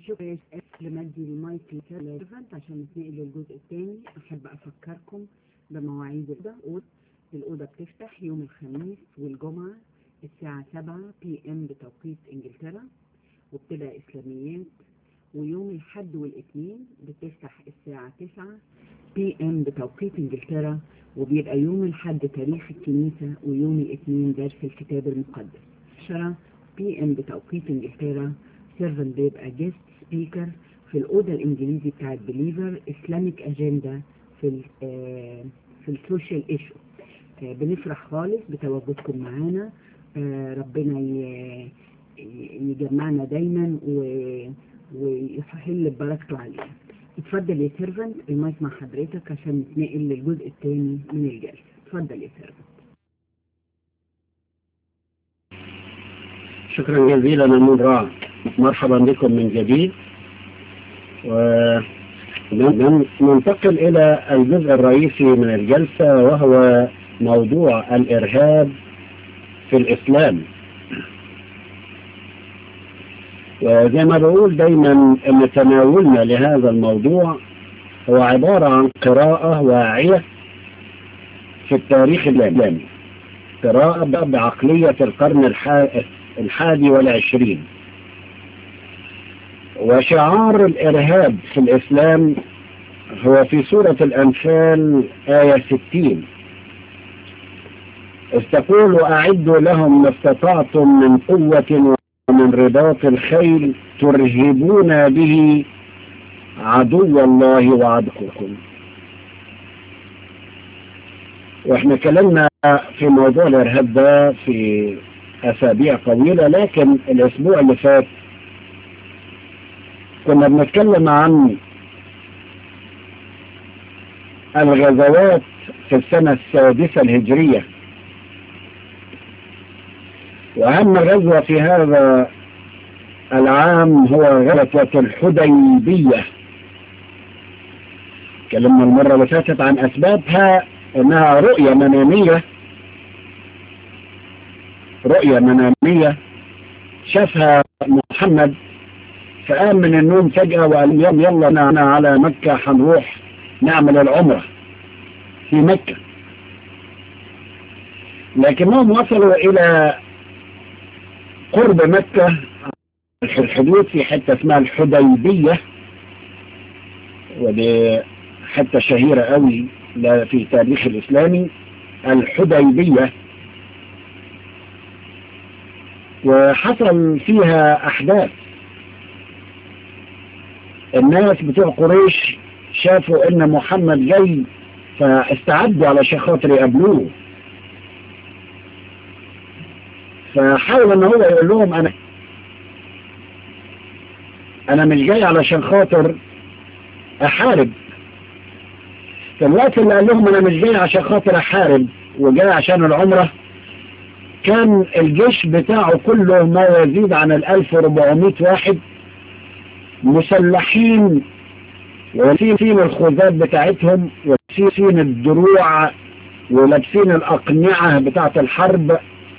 شكرا لمجدي المايك لسيرفنت عشان نتنقل للجزء الثاني. أحب أفكركم بمواعيد الأوضة بتفتح يوم الخميس والجمعة الساعة 7 PM بتوقيت إنجلترا وبتبقى إسلاميات، ويوم الحد والاثنين بتفتح الساعة 9 PM بتوقيت إنجلترا وبيبقى يوم الحد تاريخ الكنيسة ويوم الاثنين درس الكتاب المقدس. 10 PM بتوقيت إنجلترا سيرفنت بيبقى جيست سبيكر في الأوضة الإنجليزي بتاعت بليفر إسلاميك أجندة في السوشيال إيشو. بنفرح خالص بتواجدكم معانا. ربنا يجمعنا دايما ويحل ببركته علينا. اتفضل يا سيرفنت، المايك مع حضرتك عشان نتنقل للجزء الثاني من الجلسة. اتفضل يا سيرفنت. شكرا جزيلا من رائع. مرحبا بكم من جديد، وننتقل إلى الجزء الرئيسي من الجلسة وهو موضوع الإرهاب في الإسلام. وزي ما بقول دايما أن تناولنا لهذا الموضوع هو عبارة عن قراءة واعية في التاريخ الإسلامي، قراءة بعقلية القرن 21. وشعار الإرهاب في الإسلام هو في سورة الأنفال آية 60، استقول وأعدوا لهم ما استطعتم من قوة ومن رباط الخيل ترهبون به عدو الله وعدوكم. واحنا كلمنا في موضوع الإرهاب ده في أسابيع طويلة، لكن الأسبوع اللي فات كنا بنتكلم عن الغزوات في السنة السادسة الهجرية، وأهم غزوة في هذا العام هو غزوة الحديبية. تكلمنا المرة اللي فاتت عن أسبابها، إنها رؤية منامية شافها محمد، فقام من النوم فجأة وقال يلا أنا على مكة هنروح نعمل العمرة في مكة. لكنهم وصلوا إلى قرب مكة الحدود في حتة اسمها الحديبية، ودي حتة شهيرة قوي في التاريخ الإسلامي الحديبية، وحصل فيها أحداث. الناس بتوع قريش شافوا ان محمد جاي فاستعدوا علشان خاطر يقابلوه، فحاول ان هو يقول لهم انا مش جاي علشان خاطر احارب. في الوقت اللي قال لهم انا مش جاي عشان خاطر احارب وجاي عشان العمرة، كان الجيش بتاعه كله ما يزيد عن 1400 واحد مسلحين، ولابسين الخوذات بتاعتهم ولابسين الدروع ولابسين الأقنعة بتاعة الحرب،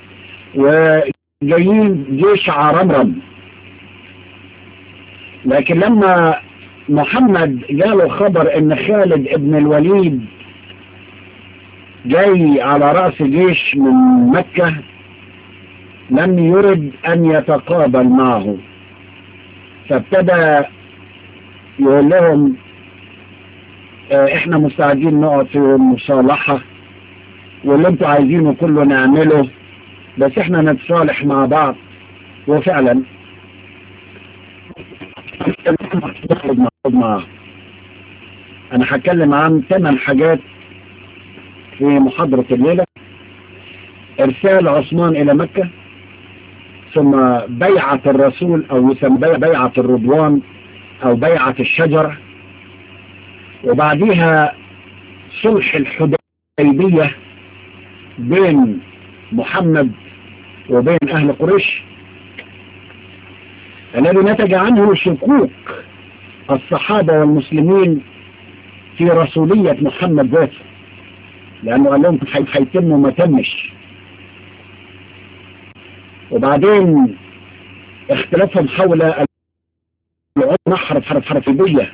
وجايين جيش عرمرم. لكن لما محمد جاله خبر ان خالد ابن الوليد جاي على رأس جيش من مكة، لم يرد ان يتقابل معه، فابتدى يقول لهم احنا مستعدين نقعد في مصالحة واللي انتوا عايزينه كله نعمله، بس احنا نتصالح مع بعض. وفعلا انا هتكلم عن 8 حاجات في محاضرة الليلة: ارسال عثمان الى مكة، ثم بيعة الرسول او يسمى بيعة الرضوان او بيعة الشجرة، وبعديها صلح الحديبية بين محمد وبين اهل قريش الذي نتج عنه شكوك الصحابة والمسلمين في رسولية محمد ذاته، لانه قال لهم هيتم وما تمش. وبعدين اختلافهم حول حرف البية،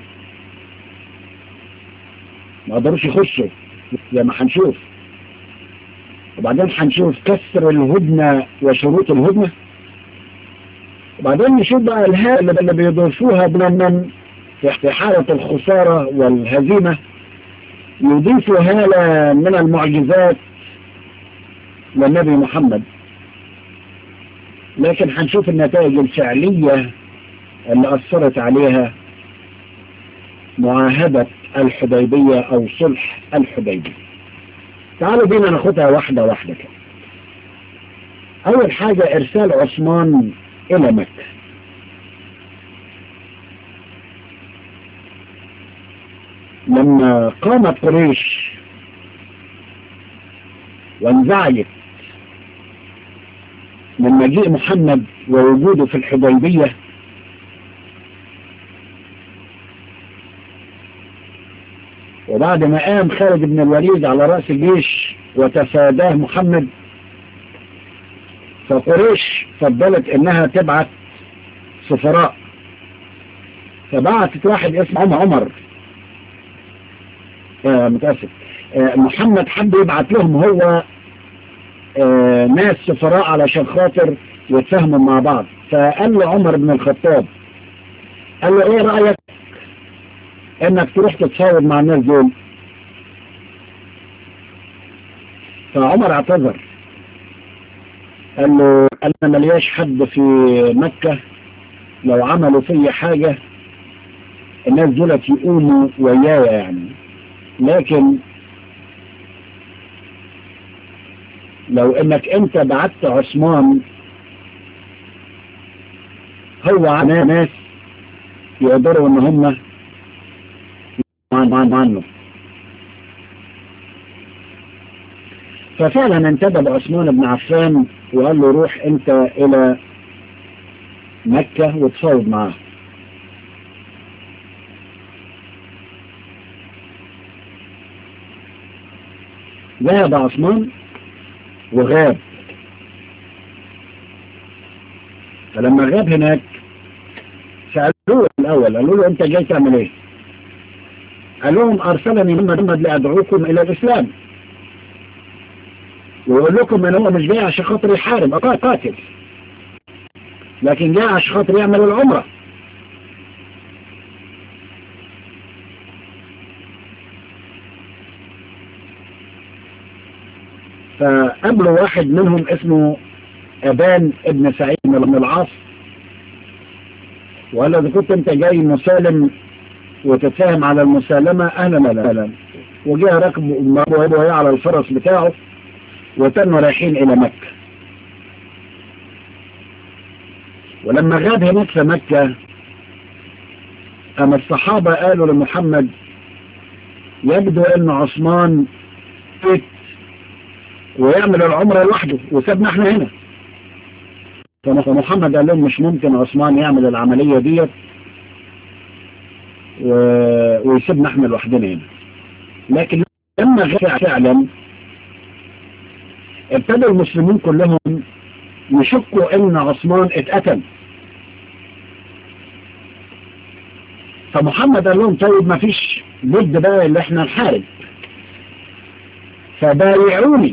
ما قدروش يخشوا زي ما هنشوف. وبعدين هنشوف كسر الهدنة وشروط الهدنة. وبعدين نشوف بقى الهالة اللي بيضيفوها من في حالة الخسارة والهزيمة، يضيفوا هالة من المعجزات للنبي محمد. لكن هنشوف النتائج الفعلية اللي أثرت عليها معاهدة الحديبية أو صلح الحديبية. تعالوا بينا ناخدها واحدة واحدة كده. أول حاجة إرسال عثمان إلى مكة. لما قامت قريش وانزعجت من مجيء محمد ووجوده في الحديبية، وبعد ما قام خالد بن الوليد على رأس الجيش وتفاداه محمد، فقريش فضلت انها تبعت سفراء. فبعتت واحد اسمه عمر متأسف محمد حب يبعت لهم هو ناس سفراء علشان خاطر يتفاهموا مع بعض. فقال له عمر بن الخطاب، قال له ايه رأيك انك تروح تتفاوض مع الناس دول؟ فعمر اعتذر، قال له انا ملياش حد في مكة، لو عملوا في حاجة الناس دولت يقوموا ويايا يعني، لكن لو انك انت بعت عثمان هو ناس يقدروا ان هم عنه. ففعلا انتدب عثمان بن عفان وقال له روح انت الى مكة وتفاوض معاه. ذهب عثمان وغاب. فلما غاب هناك سألوه الأول، قالوا له أنت جاي تعمل إيه؟ قال لهم أرسلني محمد لأدعوكم إلى الإسلام، ويقول لكم إن هو مش جاي عشان خاطر يحارب قاتل، لكن جاي عشان خاطر يعمل العمرة. فقابلوا واحد منهم اسمه أبان ابن سعيد بن العاص، وقال له إذا كنت أنت جاي مسالم وتتفاهم على المسالمة أهلا أهلا. وجاء ركب وهو على الفرس بتاعه وتنوا رايحين إلى مكة. ولما غاب هناك في مكة، أما الصحابة قالوا لمحمد يبدو أن عثمان ويعمل العمرة لوحده وسابنا احنا هنا. فمحمد قال لهم مش ممكن عثمان يعمل العملية ديت ويسيبنا احنا لوحدنا هنا. لكن لما غاب فعلا ابتدوا المسلمين كلهم يشكوا ان عثمان اتقتل. فمحمد قال لهم طيب ما فيش بد بقى اللي احنا نحارب، فبايعوني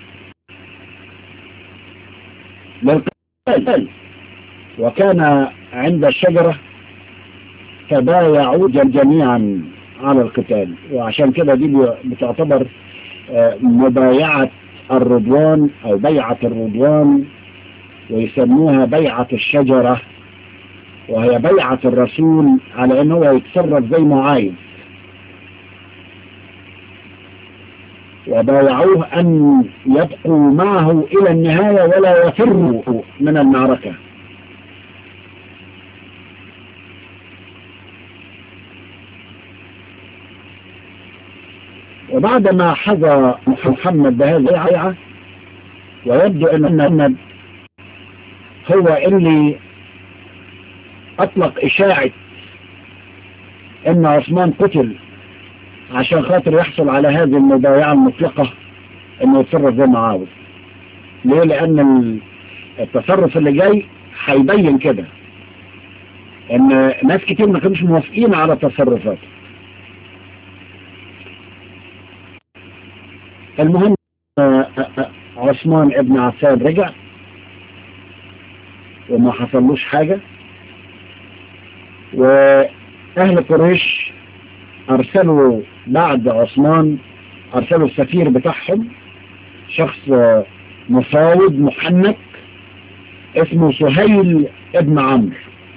للقتال. وكان عند الشجرة تبايعوا جميعا على القتال، وعشان كده دي بتعتبر مبايعة الرضوان أو بيعة الرضوان، ويسموها بيعة الشجرة، وهي بيعة الرسول على أنه يتصرف زي ما عايز. وبايعوه أن يبقوا معه إلى النهاية ولا يفروا من المعركة. وبعدما حظى محمد بهذه البيعة، ويبدو أن محمد هو اللي أطلق إشاعة أن عثمان قتل عشان خاطر يحصل على هذه المبايعة المطلقة أنه يتصرف زي ما عاوز. ليه؟ لأن التصرف اللي جاي هيبين كده. ان ناس كتير ما كانوش موافقين على تصرفاته. المهم عثمان ابن عفان رجع وما حصلوش حاجة، واهل قريش ارسلوا بعد عثمان ارسلوا السفير بتاعهم، شخص مفاوض محنك اسمه سهيل ابن عمرو.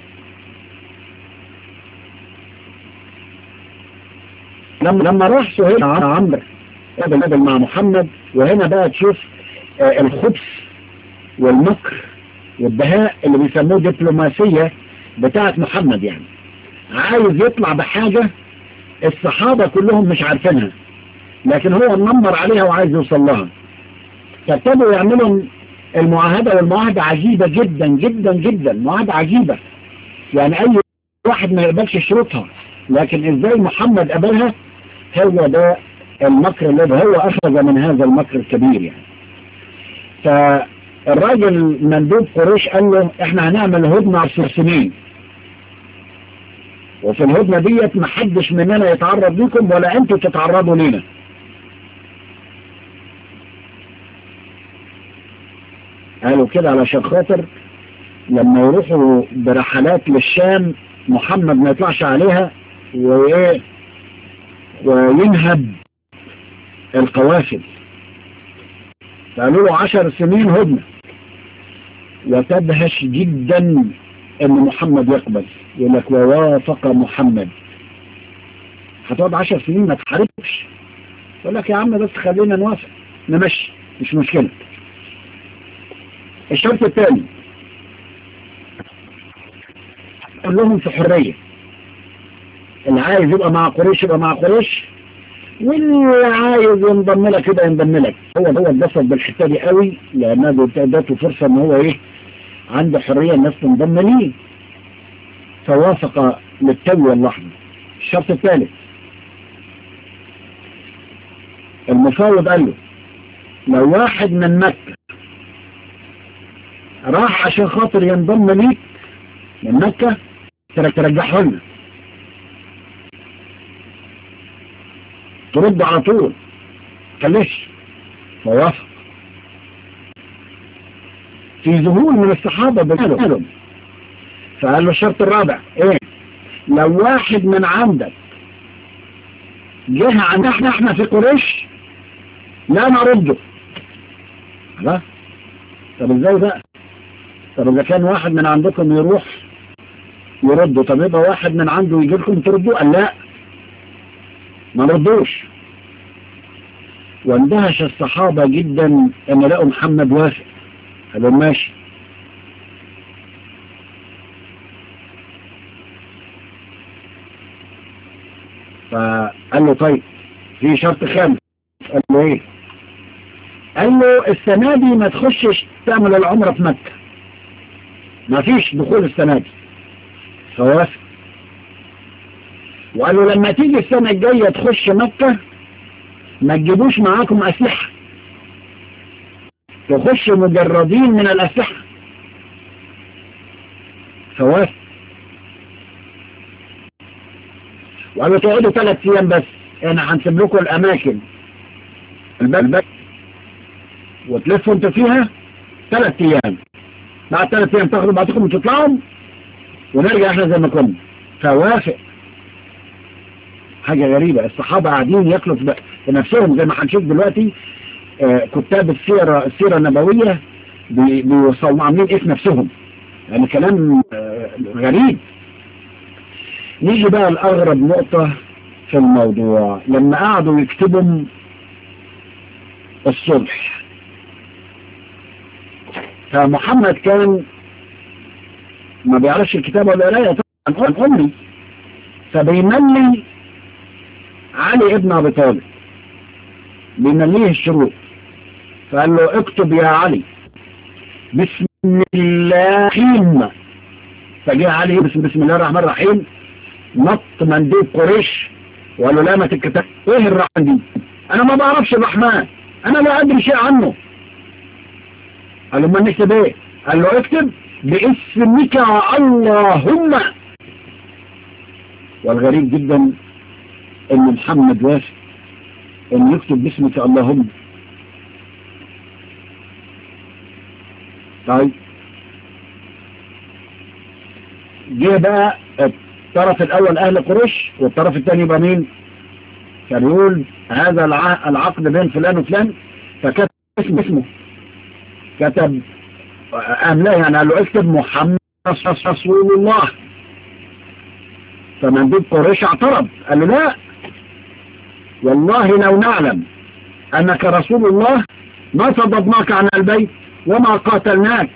لما راح سهيل ابن عمرو قابل مع محمد، وهنا بقى تشوف الخبث والمكر والدهاء اللي بيسموه دبلوماسية بتاعت محمد. يعني عايز يطلع بحاجة الصحابة كلهم مش عارفينها، لكن هو منمر عليها وعايز يوصل لها. فابتدوا يعملوا المعاهدة، والمعاهدة عجيبة جدا جدا جدا، معاهدة عجيبة يعني أي واحد ما يقبلش شروطها، لكن إزاي محمد قبلها؟ هو ده المكر الذي هو أخذ من هذا المكر الكبير يعني. فالراجل مندوب قريش قال له احنا هنعمل هدنة 10 سنين، وفي الهدنة ديت محدش مننا يتعرض لكم ولا انتوا تتعرضوا لنا. قالوا كده علشان خاطر لما يروحوا برحلات للشام محمد ما يطلعش عليها وينهب القوافل. قالوا له 10 سنين هدنة، وتدهش جدا ان محمد يقبل. يقول لك ووافق محمد. هتقعد 10 سنين ما تحاربش؟ يقول لك يا عم بس خلينا نوافق نمشي مش مشكلة. الشرط الثاني قال لهم في حرية، اللي عايز يبقى مع قريش يبقى مع قريش، واللي عايز ينضم لك كده ينضم لك. هو اتبسط بالحته دي قوي، لانها ادته فرصه ان هو عنده حريه الناس تنضم ليه، فوافق للتو واللحظه. الشرط الثالث المفاوض قال له لو واحد من مكة راح عشان خاطر ينضم ليك من مكة ترجعه لنا، ترد على طول خليش. فوافق. في ذهول من الصحابة بقالهم. فقال له الشرط الرابع ايه؟ لو واحد من عندك جه عندنا احنا في قريش لا نرده. لا، طب ازاي بقى؟ طب اذا كان واحد من عندكم يروح يرده، طب يبقى واحد من عنده يجي لكم تردوه؟ قال لا ما نردوش. واندهش الصحابة جدا ان لقوا محمد وافق. قالوا ماشي. فقال له طيب في شرط خامس. قال له ايه؟ قال له السنة دي ما تخشش تعمل العمرة في مكة، ما فيش دخول السنة دي. فوافق. وقال له لما تيجي السنة الجاية تخش مكة ما تجيبوش معاكم أسلحة، تخش مجردين من الأسلحة. فوافق. وقال له تقعدوا 3 أيام بس، انا هنسيب لكم الأماكن البلد وتلفوا انت فيها 3 أيام، بعد 3 أيام تاخدوا بعضكم وتطلعوا ونرجع احنا زي ما كنا. فوافق. حاجة غريبة، الصحابة قاعدين ياكلوا في نفسهم زي ما هنشوف دلوقتي. كتاب السيرة النبوية بيوصلوا عاملين ايه في نفسهم، يعني كلام غريب. نيجي بقى لأغرب نقطة في الموضوع، لما قعدوا يكتبوا الصلح. فمحمد كان ما بيعرفش الكتابة ولا قراية طبعا أمي، فبيملي علي ابن أبي طالب، بيمليه الشروط. فقال له اكتب يا علي بسم الله الرحيم. فجاء علي بسم الله الرحمن الرحيم، نط مندوب قريش وقال له لا ما تتكتب. ايه الرحمن دي؟ انا ما بعرفش الرحمن، انا لا ادري شيء عنه. قال له ما نكتب ايه؟ قال له اكتب باسمك اللهم والغريب جدا ان محمد وافق ان يكتب باسمك اللهم. طيب جه بقى الطرف الاول اهل قريش والطرف الثاني يبقى مين؟ كان يقول هذا العقد بين فلان وفلان، فكتب اسمه، كتب لا يعني قال له اكتب محمد رسول الله. فمندوب قريش اعترض قال له لا والله لو نعلم انك رسول الله ما صددناك عن البيت وما قاتلناك.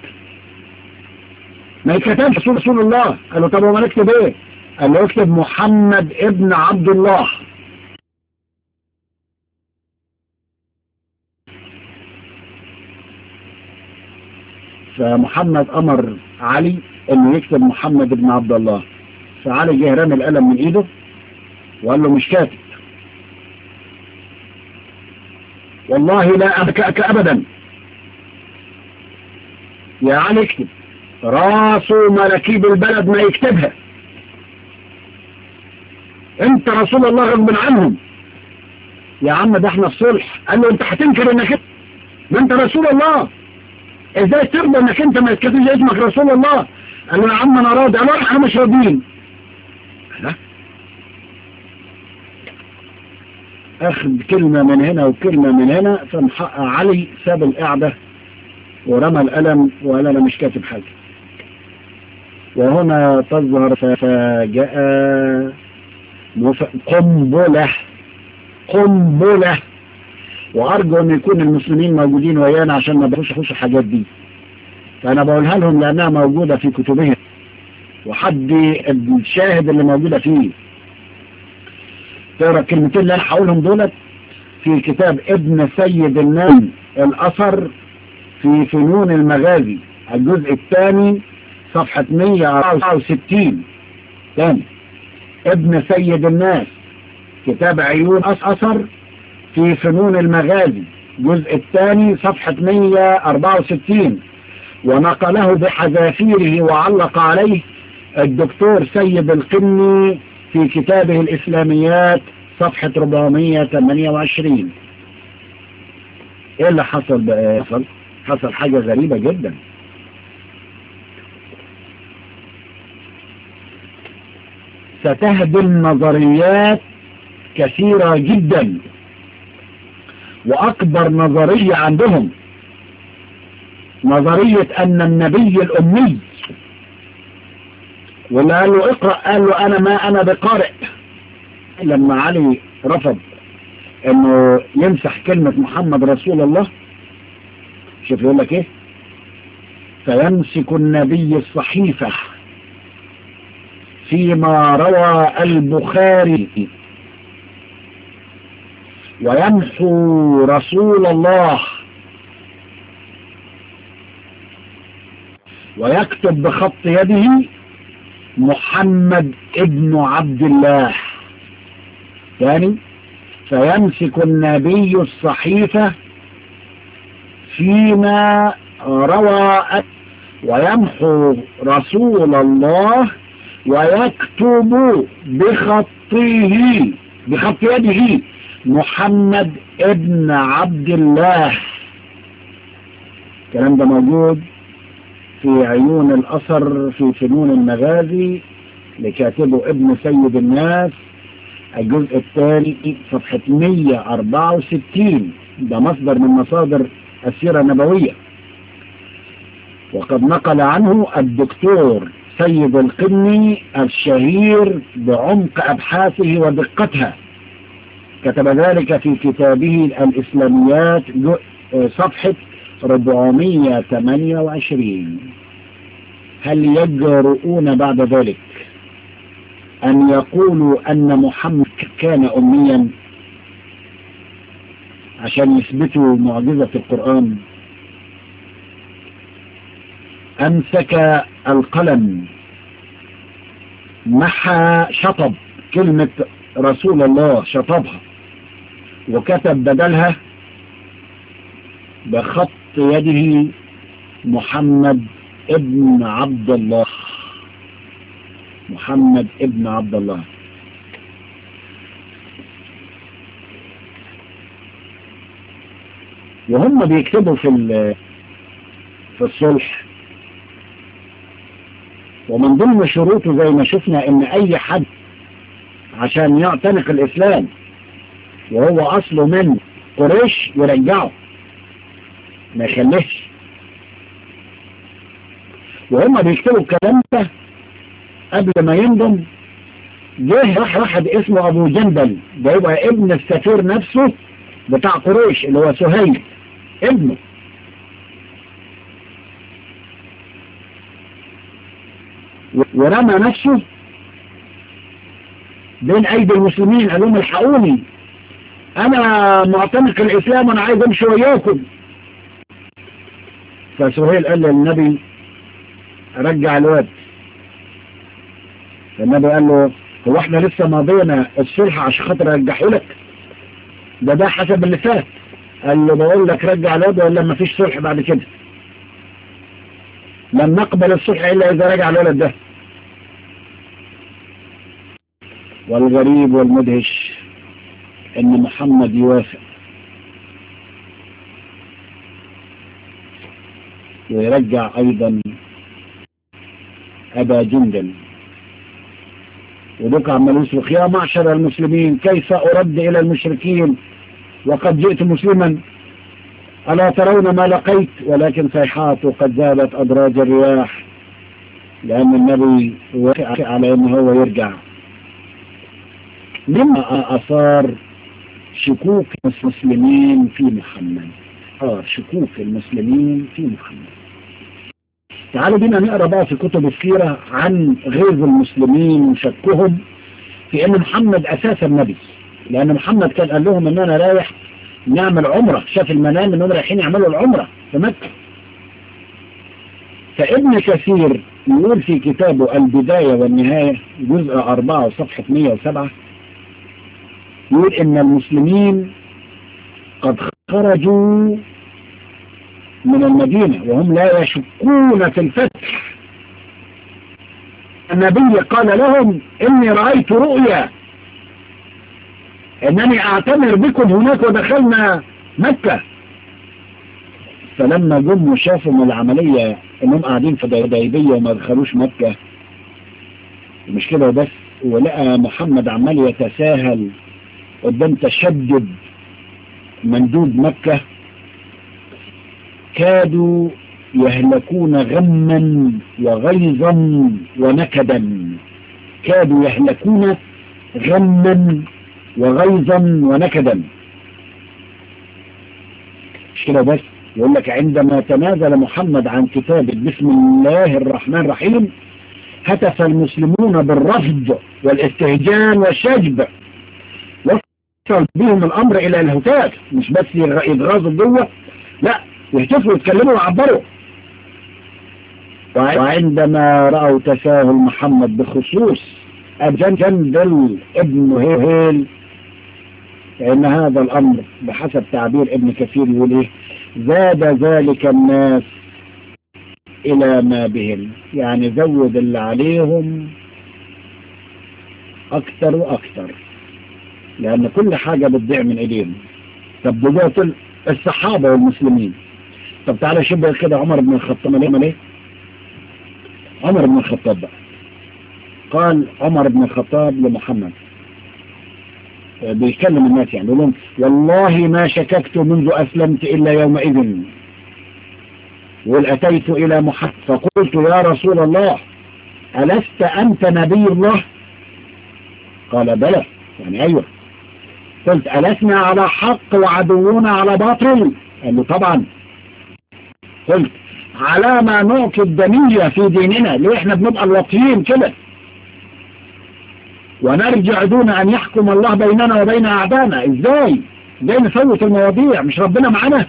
ما يكتبش رسول الله. قال له طب وما نكتب ايه؟ قال له اكتب محمد ابن عبد الله. فمحمد امر علي انه يكتب محمد ابن عبد الله، فعلي جه رمى القلم من ايده وقال له مش كاتب، والله لا أبكأك ابدا يا علي اكتب. راسه ملكيب البلد ما يكتبها، انت رسول الله غصب عنهم. يا عم ده احنا الصلح. قال له انت هتنكر انك ما انت رسول الله، ازاي ترضى انك انت ما يتكتبش اسمك رسول الله؟ قال له يا عم انا راضي. قال له احنا مش راضيين. اخذ كلمة من هنا وكلمة من هنا، فمحقق علي ساب القعدة ورمى القلم وقال انا مش كاتب حاجة. وهنا تظهر فجاء قنبلة. وارجو ان يكون المسلمين موجودين ويانا عشان ما بيخش الحاجات دي، فانا بقولها لهم لانها موجودة في كتبهم وحد الشاهد اللي موجودة فيه. تقرأ الكلمتين اللي انا هقولهم دولت في كتاب ابن سيد الناس الاثر في فنون المغازي الجزء الثاني صفحة 164. تاني ابن سيد الناس كتاب عيون اثر في فنون المغازي الجزء الثاني صفحة 164، ونقله بحذافيره وعلق عليه الدكتور سيد القني في كتابه الإسلاميات صفحة 428. ايه اللي حصل بقى؟ حصل حاجة غريبة جدا. ستهدم نظريات كثيرة جدا، وأكبر نظرية عندهم نظرية أن النبي الأمي، واللي قال له اقرأ قال له أنا بقارئ. لما علي رفض انه يمسح كلمة محمد رسول الله، شوف يقول لك ايه؟ فيمسك النبي الصحيفة فيما روى البخاري ويمحو رسول الله ويكتب بخط يده محمد ابن عبد الله. ثاني فيمسك النبي الصحيفة فيما روى ويمحو رسول الله ويكتب بخط يده محمد ابن عبد الله. الكلام ده موجود في عيون الأثر في فنون المغازي لكاتبه ابن سيد الناس الجزء الثاني صفحة 164. ده مصدر من مصادر السيرة النبوية، وقد نقل عنه الدكتور سيد القني الشهير بعمق أبحاثه ودقتها. كتب ذلك في كتابه الإسلاميات صفحة 428. هل يجرؤون بعد ذلك أن يقولوا أن محمد كان أميا عشان يثبتوا معجزة القرآن؟ أمسك القلم، محى شطب كلمة رسول الله، شطبها وكتب بدلها بخط يده محمد ابن عبد الله. محمد ابن عبد الله. وهم بيكتبوا في الصلح، ومن ضمن شروطه زي ما شفنا ان اي حد عشان يعتنق الاسلام وهو اصله من قريش يرجعه ما يخليش. وهم بيكتبوا الكلام ده قبل ما ينضم جه واحد اسمه ابو جندل، ده يبقى ابن السفير نفسه بتاع قريش اللي هو سهيل ابنه. ورمى نفسه بين ايدي المسلمين، قال لهم الحقوني انا معتنق الاسلام وانا عايز امشي وياكم. فسهيل قال للنبي رجع الواد. فالنبي قال له هو احنا لسه ماضينا الصلح عشان خاطر ارجعه لك؟ ده حسب اللي فات. قال له بقول لك رجع الواد ولا ما فيش صلح بعد كده؟ لن نقبل الصلح الا اذا رجع الولد ده. والغريب والمدهش ان محمد يوافق ويرجع ايضا ابا جندل. ودوك عمال يصرخ يا معشر المسلمين كيف ارد الى المشركين وقد جئت مسلما، الا ترون ما لقيت؟ ولكن صيحاته قد ذابت ادراج الرياح، لان النبي وافق على ان هو يرجع. مما اثار شكوك المسلمين في محمد، شكوك المسلمين في محمد. تعالوا بينا نقرأ بقى في كتب السيرة عن غيظ المسلمين وشكهم في ان محمد اساسا نبي، لان محمد كان قال لهم ان انا رايح نعمل عمرة، شاف المنام انهم رايحين يعملوا العمرة في مكة. فابن كثير يقول في كتابه البداية والنهاية جزء 4 وصفحة 107 يقول ان المسلمين قد خرجوا من المدينة وهم لا يشكون في الفتح. النبي قال لهم اني رأيت رؤيا انني اعتمر بكم هناك ودخلنا مكة. فلما جم وشافوا من العملية انهم قاعدين في حديبية وما دخلوش مكة، مش كده بس، ولقى محمد عمال يتساهل قدام تشدد مندوب مكة، كادوا يهلكون غما وغيظا ونكدا. كادوا يهلكون غما وغيظا ونكدا. مش كده بس، يقول لك عندما تنازل محمد عن كتابه بسم الله الرحمن الرحيم هتف المسلمون بالرفض والاستهجان والشجب، وصل بهم الامر الى الهتاف، مش بس يتغاظوا جوه، لا يهتفوا ويتكلموا ويعبروا. وعندما رأوا تساهل محمد بخصوص جندل ابن هيل، فإن هذا الأمر بحسب تعبير ابن كثير يقول إيه؟ زاد ذلك الناس إلى ما بهم، يعني زود اللي عليهم أكثر وأكثر، لأن كل حاجة بتضيع من إيديهم. طب دلوقتي الصحابة والمسلمين، طب تعالى شبه كده عمر بن الخطاب عمل ايه؟ عمر بن الخطاب بقى قال عمر بن الخطاب لمحمد بيكلم الناس، يعني يقول لهم والله ما شككت منذ أسلمت إلا يومئذ، وأتيت إلى محمد فقلت يا رسول الله ألست أنت نبي الله؟ قال بلى، يعني أيوة. قلت ألسنا على حق وعدونا على باطل؟ قال له طبعا. قلت على ما نعطي الدنية في ديننا، ليه احنا بنبقى الوطيين كده ونرجع دون ان يحكم الله بيننا وبين اعدائنا؟ ازاي نفوت المواضيع؟ مش ربنا معنا؟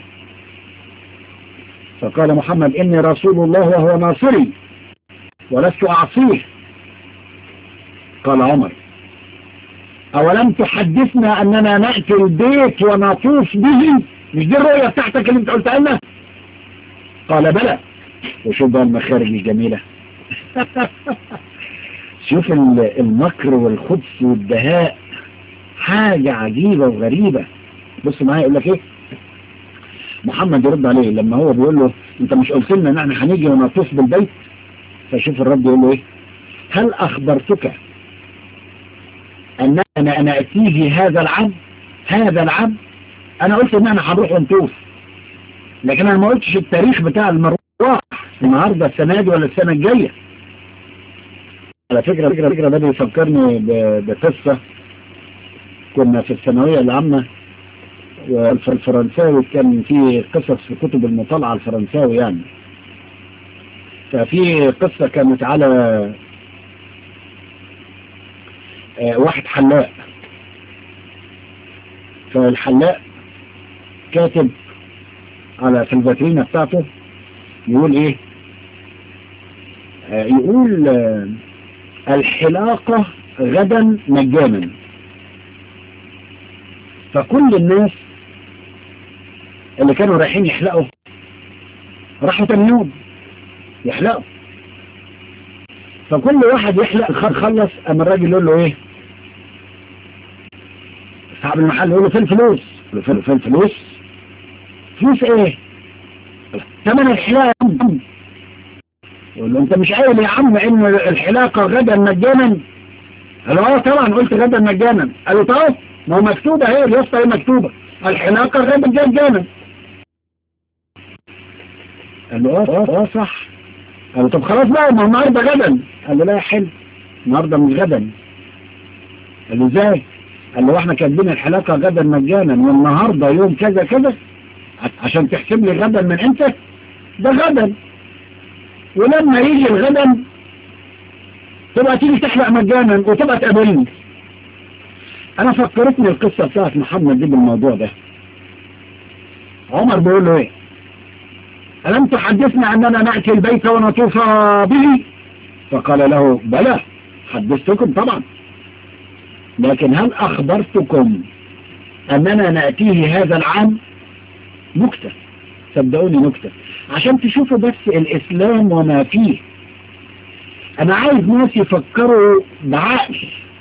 فقال محمد اني رسول الله وهو ناصري ولست اعصيه. قال عمر اولم تحدثنا اننا نأتي البيت ونطوف به؟ مش دي الرؤية بتاعتك اللي انت قلتها لنا؟ قال بلى. وشوف بقى المخارج الجميلة شوف المكر والخبث والدهاء، حاجة عجيبة وغريبة. بص معايا يقول لك ايه؟ محمد يرد عليه لما هو بيقول له انت مش قلت لنا ان احنا هنيجي ونطوف بالبيت؟ فشوف الرب يقول له ايه: هل اخبرتك ان انا اتيه هذا العام؟ انا قلت ان احنا هنروح ونطوف، لكن انا ما قلتش التاريخ بتاع المروح، النهارده السنه دي ولا السنه الجايه. على فكره ده بيفكرني بقصه كنا في الثانويه العامه، والفرنساوي كان في قصص في كتب المطالعه الفرنساوي يعني. ففي قصه كانت على واحد حلاق، فالحلاق كاتب على في الفاترينة بتاعته يقول ايه؟ يقول الحلاقة غدا مجانا. فكل الناس اللي كانوا رايحين يحلقوا راحوا تاني يوم يحلقوا، فكل واحد يحلق خلص، اما الراجل يقول له ايه؟ صاحب المحل يقول له فين الفلوس؟ يقول له فين الفلوس؟ فلوس ايه؟ ثمن الحلاقة. يقول له انت مش قايل يا عم ان الحلاقة غدا مجانا؟ قال له طبعا قلت غدا مجانا. قال له طب ما هو مكتوبة اهي يا اسطى، ايه مكتوبة؟ الحلاقة غدا مجانا. قال له صح. قال له طب خلاص بقى، ما هو النهارده غدا. قال له لا يا حلو، النهارده مش غدا. قال له ازاي؟ قال له احنا كاتبين الحلاقة غدا مجانا والنهارده يوم كذا كذا عشان تحسب لي غدا من امتى؟ ده غدا، ولما يجي الغدا تبقى تيجي تحلق مجانا وتبقى تقابلني. انا فكرتني القصة بتاعت محمد دي بالموضوع ده. عمر بيقول له ايه؟ ألم تحدثنا أننا نأتي البيت ونطوف به؟ فقال له بلى حدثتكم طبعا، لكن هل أخبرتكم أننا نأتيه هذا العام؟ نكتة، صدقوني نكتة، عشان تشوفوا بس الإسلام وما فيه. أنا عايز ناس يفكروا بعقل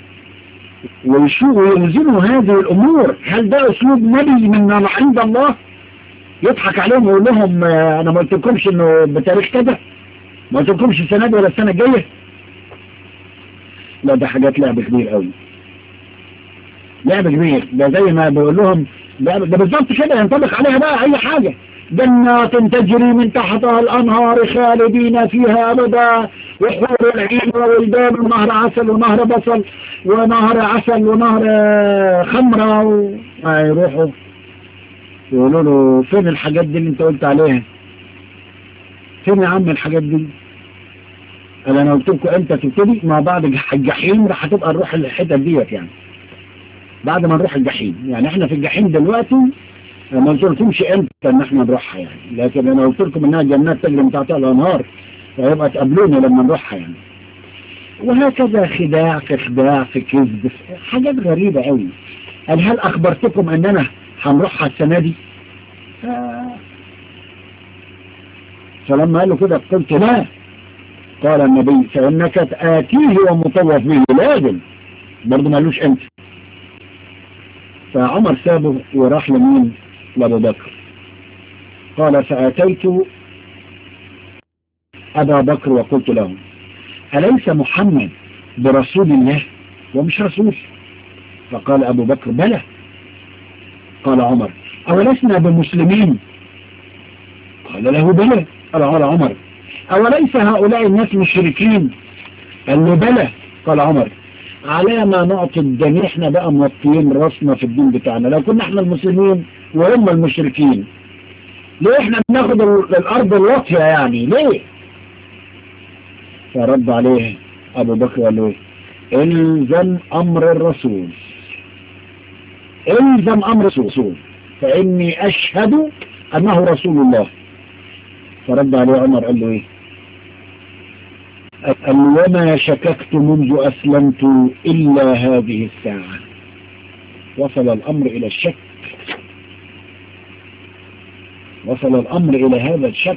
ويوزنوا هذه الأمور. هل ده أسلوب نبي من عند الله؟ يضحك عليهم ويقول لهم انا ما قلتلكمش انه بتاريخ كذا، ما قلتلكمش السنه دي ولا السنه الجايه؟ لا، ده حاجات لعب كبير قوي، لعب كبير. ده زي ما بيقول لهم ده بالظبط كده ينطبق عليها بقى اي حاجه. جنات تجري من تحتها الانهار خالدين فيها ابدا وحور العين وولدان ونهر عسل ونهر بصل ونهر عسل ونهر خمره ويروحوا يقولوا له فين الحاجات دي اللي انت قلت عليها؟ فين يا عم الحاجات دي؟ قال انا قلت لكم امتى تبتدي؟ مع بعد الجحيم راح تبقى نروح الحتت ديت يعني. بعد ما نروح الجحيم يعني، احنا في الجحيم دلوقتي، ما قلتلكمش امتى ان احنا نروحها يعني، لكن انا قلت لكم انها جنات تجري من تحتها الانهار، فيبقى تقابلوني لما نروحها يعني. وهكذا خداع في خداع في كذب، حاجات غريبة قوي. قال هل اخبرتكم اننا هنروحها السنة دي؟ فلما قال له كده قلت لا. قال النبي فإنك آتيه ومطوف به، لازم برضه ما قالوش انت. فعمر سابه وراح لمين؟ لأبو بكر. قال فآتيت أبا بكر وقلت له أليس محمد برسول الله ومش رسول؟ فقال أبو بكر بلى. قال عمر أولسنا بمسلمين؟ قال له بلى. قال عمر أوليس هؤلاء الناس مشركين؟ قال له بلى. قال عمر على ما نعطي الجميع، احنا بقى موطيين راسنا في الدين بتاعنا، لو كنا احنا المسلمين وهم المشركين ليه احنا بناخد الارض الواطية يعني ليه؟ فرد عليه ابو بكر وقال له الزم امر الرسول، الزم امر الرسول فاني اشهد انه رسول الله. فرد عليه عمر قال له ايه؟ قال وما شككت منذ أسلمت إلا هذه الساعة. وصل الأمر إلى الشك، وصل الأمر إلى هذا الشك.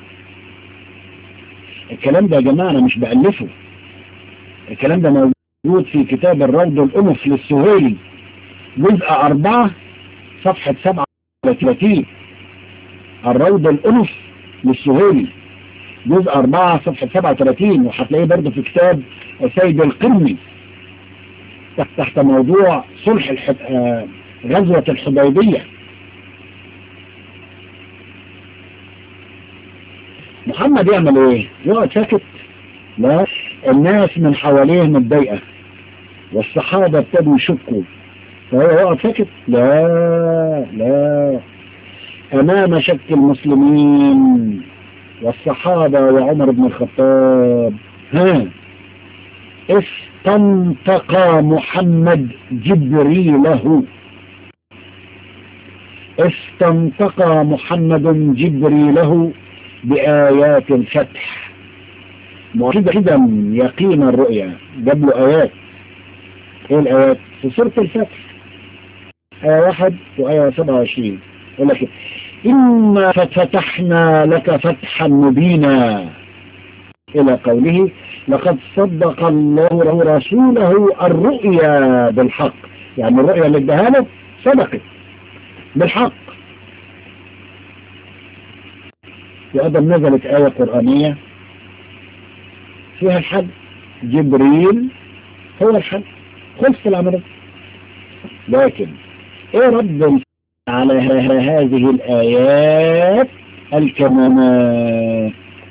الكلام ده يا جماعة أنا مش بألفه، الكلام ده موجود في كتاب الروض الأنف للسهيلي جزء 4 صفحة 37. الروض الأنف للسهيلي جزء 4 صفحة 37، وهتلاقيه برضه في كتاب سيد القرني تحت موضوع صلح غزوة الحديبية. محمد يعمل ايه؟ يقعد ساكت؟ لا، الناس من حواليه متضايقة والصحابة ابتدوا يشكوا، فهو يقعد ساكت؟ لا، أمام شك المسلمين والصحابة وعمر بن الخطاب استنطق محمد جبريله، استنطق محمد جبريله بآيات الفتح مؤكدا يقين الرؤيا. جاب له آيات. ايه الآيات؟ في سورة الفتح آية 1 وآية 27 يقول لك إنا فتحنا لك فتحا مبينا إلى قوله لقد صدق الله رسوله الرؤيا بالحق، يعني الرؤيا اللي اداها له صدقت بالحق. وأيضا نزلت آية قرآنية فيها الحج، جبريل هو الحج، خلص الأمر. لكن ايه رد على هذه الآيات الكريمة؟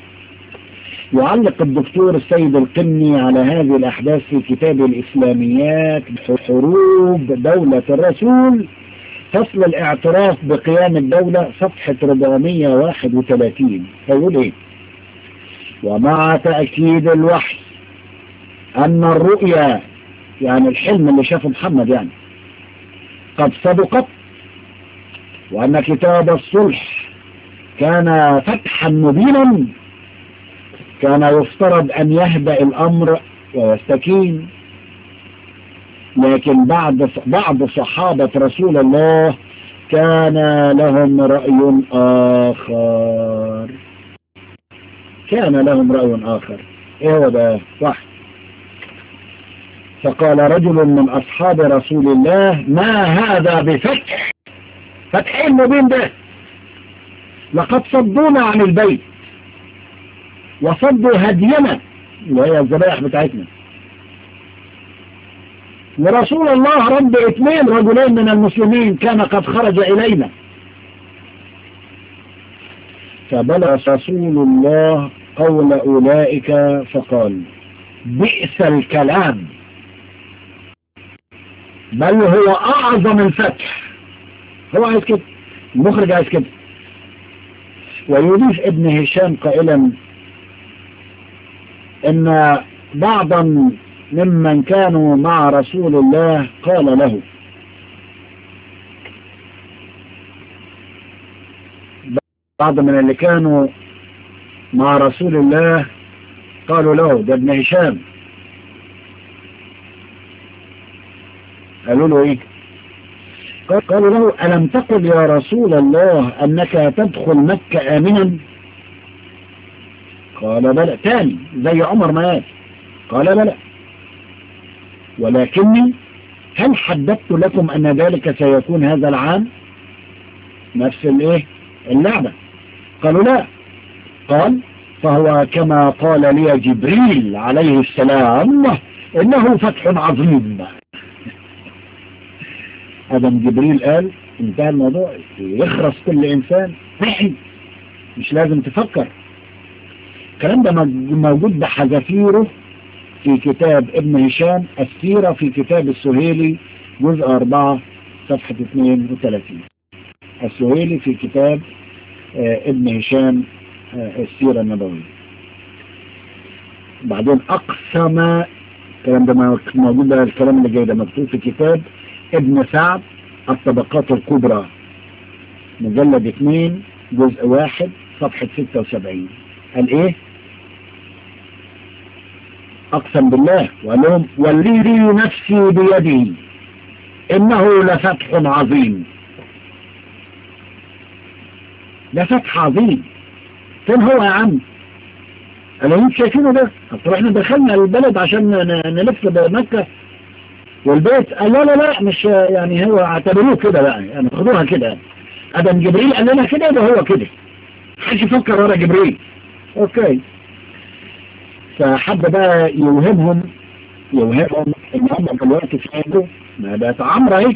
يعلق الدكتور السيد القرني على هذه الأحداث في كتاب الإسلاميات حروب دولة الرسول فصل الاعتراف بقيام الدولة صفحة 431. فيقول ايه؟ ومع تأكيد الوحي أن الرؤيا، يعني الحلم اللي شافه محمد، يعني قد صدقت، وأن كتاب الصلح كان فتحا مبينا، كان يفترض أن يهدأ الأمر ويستكين. لكن بعض صحابة رسول الله كان لهم رأي آخر. كان لهم رأي آخر. ايه هو ده؟ واحد، فقال رجل من أصحاب رسول الله ما هذا بفتح؟ فتح المبين ده؟ لقد صدونا عن البيت وصدوا هدينا اللي هي الذبائح بتاعتنا، ورسول الله رب 2 رجلين من المسلمين كان قد خرج إلينا. فبلغ رسول الله قول أولئك فقال بئس الكلام، بل هو أعظم الفتح. هو عايز كده، المخرج عايز كده. ويضيف ابن هشام قائلا ان بعضا ممن كانوا مع رسول الله قال له، بعض من اللي كانوا مع رسول الله قالوا له، ده ابن هشام، قالوا له ايه؟ قالوا له ألم تقل يا رسول الله أنك تدخل مكة آمنا؟ قال بلى. تاني زي عمر ما قال بلى، ولكني هل حددت لكم أن ذلك سيكون هذا العام؟ نفس الايه اللعبة. قالوا لا. قال فهو كما قال لي جبريل عليه السلام إنه فتح عظيم. آدم جبريل قال انتهى الموضوع، يخرس كل إنسان وحي، مش لازم تفكر. الكلام ده موجود بحذافيره في كتاب ابن هشام السيرة، في كتاب السهيلي جزء 4 صفحة 32. السهيلي في كتاب ابن هشام السيرة النبوية. بعدين أقسم، الكلام ده موجود، ده الكلام اللي جاي ده مكتوب في كتاب ابن سعد الطبقات الكبرى مجلد 2 جزء 1 صفحة 76. قال ايه؟ اقسم بالله وقال لهم والذي نفسي بيده انه لفتح عظيم. ده فتح عظيم. فين هو يا عم؟ قالوا انتوا شايفينه ده؟ طب احنا دخلنا البلد عشان نلف بمكة والبيت. قال لا مش يعني، هو اعتبروه كده بقى، يعني خدوها كده. ادم جبريل قال لنا كده، ده هو كده. محدش يفكر ورا جبريل. اوكي، فحب بقى يوهمهم ان هم دلوقتي في عنده ما بقت عمرة ايه.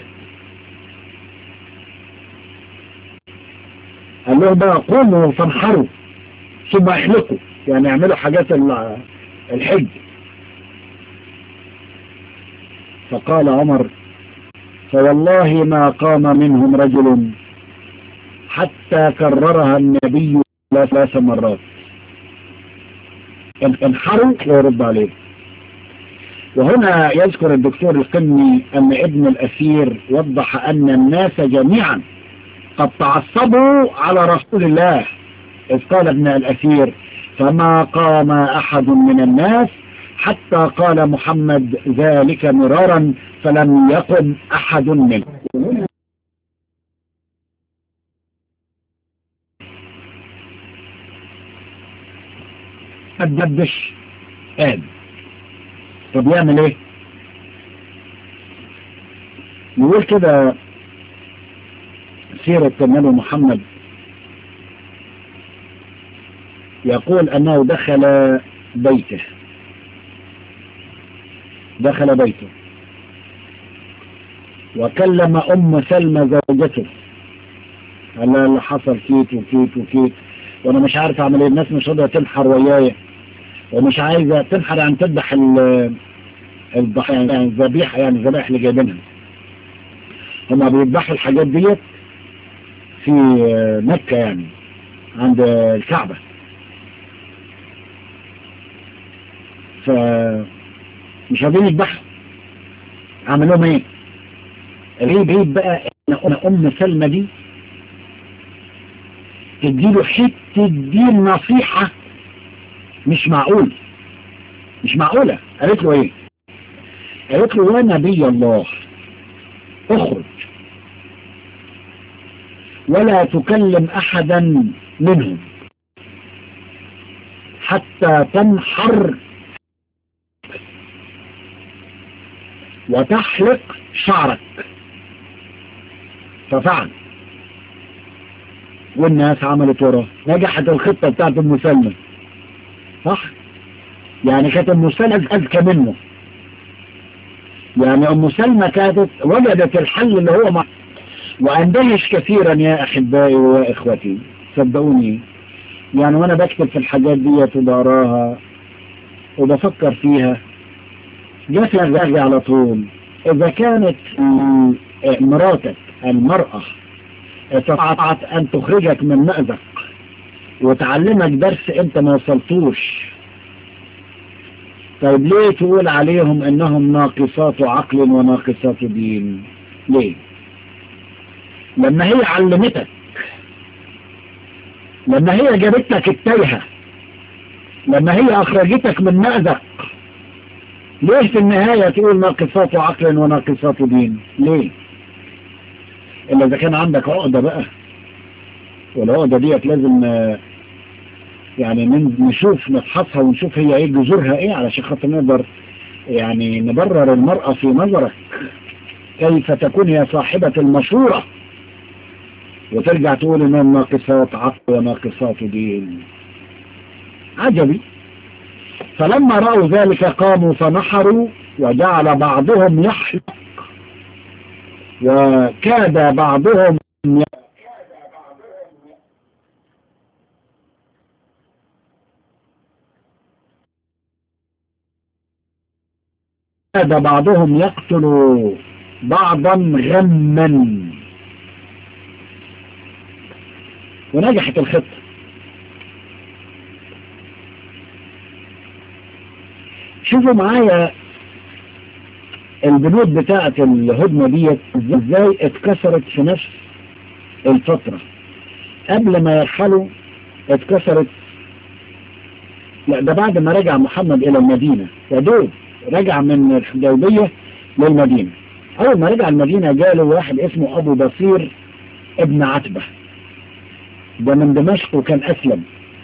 قال لهم بقى قوموا فانحروا ثم احلقوا، يعني اعملوا حاجات الحج. فقال عمر فوالله ما قام منهم رجل حتى كررها النبي 3 مرات. انحروا ويرد عليه. وهنا يذكر الدكتور القني أن ابن الأثير وضح أن الناس جميعا قد تعصبوا على رسول الله، إذ قال ابن الأثير فما قام أحد من الناس حتى قال محمد ذلك مرارا فلم يقم أحد منهم. الدبش قال طب يعمل ايه؟ يقول كده سيرة النبي محمد، يقول أنه دخل بيته وكلم أم سلمى زوجته، قال لها اللي حصل كيت وكيت وكيت وانا مش عارف اعمل ايه، الناس مش قادرة تنحر وياي ومش عايزة تنحر، يعني تذبح الضحية، يعني الذبيحة، يعني الذبائح اللي جايبينها. هما بيذبحوا الحاجات ديت في مكة، يعني عند الكعبة. فمش عايزين يذبحوا، عملوهم ايه؟ الغريب بقى ان ام سلمى دي تديله حتة دين نصيحة مش معقولة. قالت له ايه؟ قالت له يا نبي الله اخرج ولا تكلم احدا منهم حتى تنحر وتحلق شعرك. ففعل، والناس عملت وراه. نجحت الخطة بتاعت ام سلمى، صح؟ يعني كانت ام سلمى اذكى منه، يعني ام سلمى كانت وجدت الحل اللي هو واندهش كثيرا يا احبائي واخوتي، صدقوني، يعني وانا بكتب في الحاجات ديت وبقراها وبفكر فيها جات لي الرغي على طول. اذا كانت مراتك المرأة استطاعت ان تخرجك من مأزق وتعلمك درس انت ما وصلتوش، طيب ليه تقول عليهم انهم ناقصات عقل وناقصات دين؟ ليه؟ لما هي علمتك، لما هي جابتك التايهة، لما هي اخرجتك من مأزق، ليه في النهاية تقول ناقصات عقل وناقصات دين؟ ليه؟ إلا إذا كان عندك عقدة بقى، والعقدة ديت لازم يعني نشوف نفحصها ونشوف هي ايه جذورها ايه، علشان خاطر نقدر يعني نبرر المرأة في نظرك. كيف تكون هي صاحبة المشورة وترجع تقول انهم ناقصات عقل وناقصات دين؟ عجبي. فلما رأوا ذلك قاموا فنحروا، وجعل بعضهم يحلق وكاد بعضهم يقتل بعضا غما. ونجحت الخطة. شوفوا معايا البنود بتاعة الهدنة ديت ازاي اتكسرت في نفس الفترة. قبل ما يرحلوا اتكسرت، لا ده بعد ما رجع محمد الى المدينة، يدوب رجع من الحديبية للمدينة. اول ما رجع المدينة جاله واحد اسمه ابو بصير ابن عتبة، ده من دمشق وكان اسلم.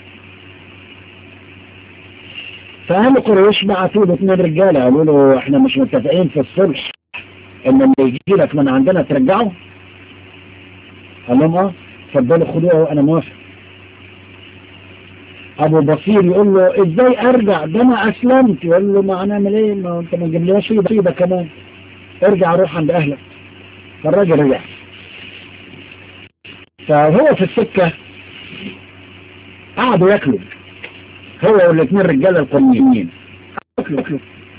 فأهل قريش بعثوا له 2 رجالة، قالوا له احنا مش متفقين في الصلح ان اللي يجي لك من عندنا ترجعه؟ قال لهم اتفضلوا خدوه وانا موافق. ابو بصير يقول له ازاي ارجع، ده انا اسلمت. يقول له ما انا اعمل ايه، ما انت ما تجيبليش مصيبه كمان، ارجع روح عند اهلك. فالراجل رجع. فهو في السكه قعدوا ياكلوا هو والاثنين رجاله القوميين، ياكلوا.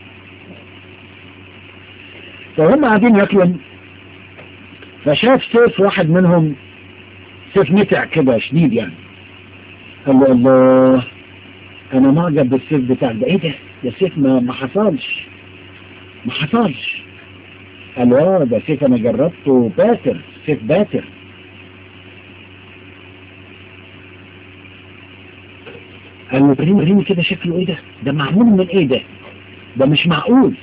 فهم قاعدين ياكلوا، فشاف سيف واحد منهم، سيف نتع كده شديد يعني. قال له الله انا معجب بالسيف بتاعك ده. ايه ده؟ ده سيف ما حصلش. قال له ده سيف انا جربته باتر، سيف باتر. قال له وريني كده شكله ايه ده معمول من ايه ده مش معقول.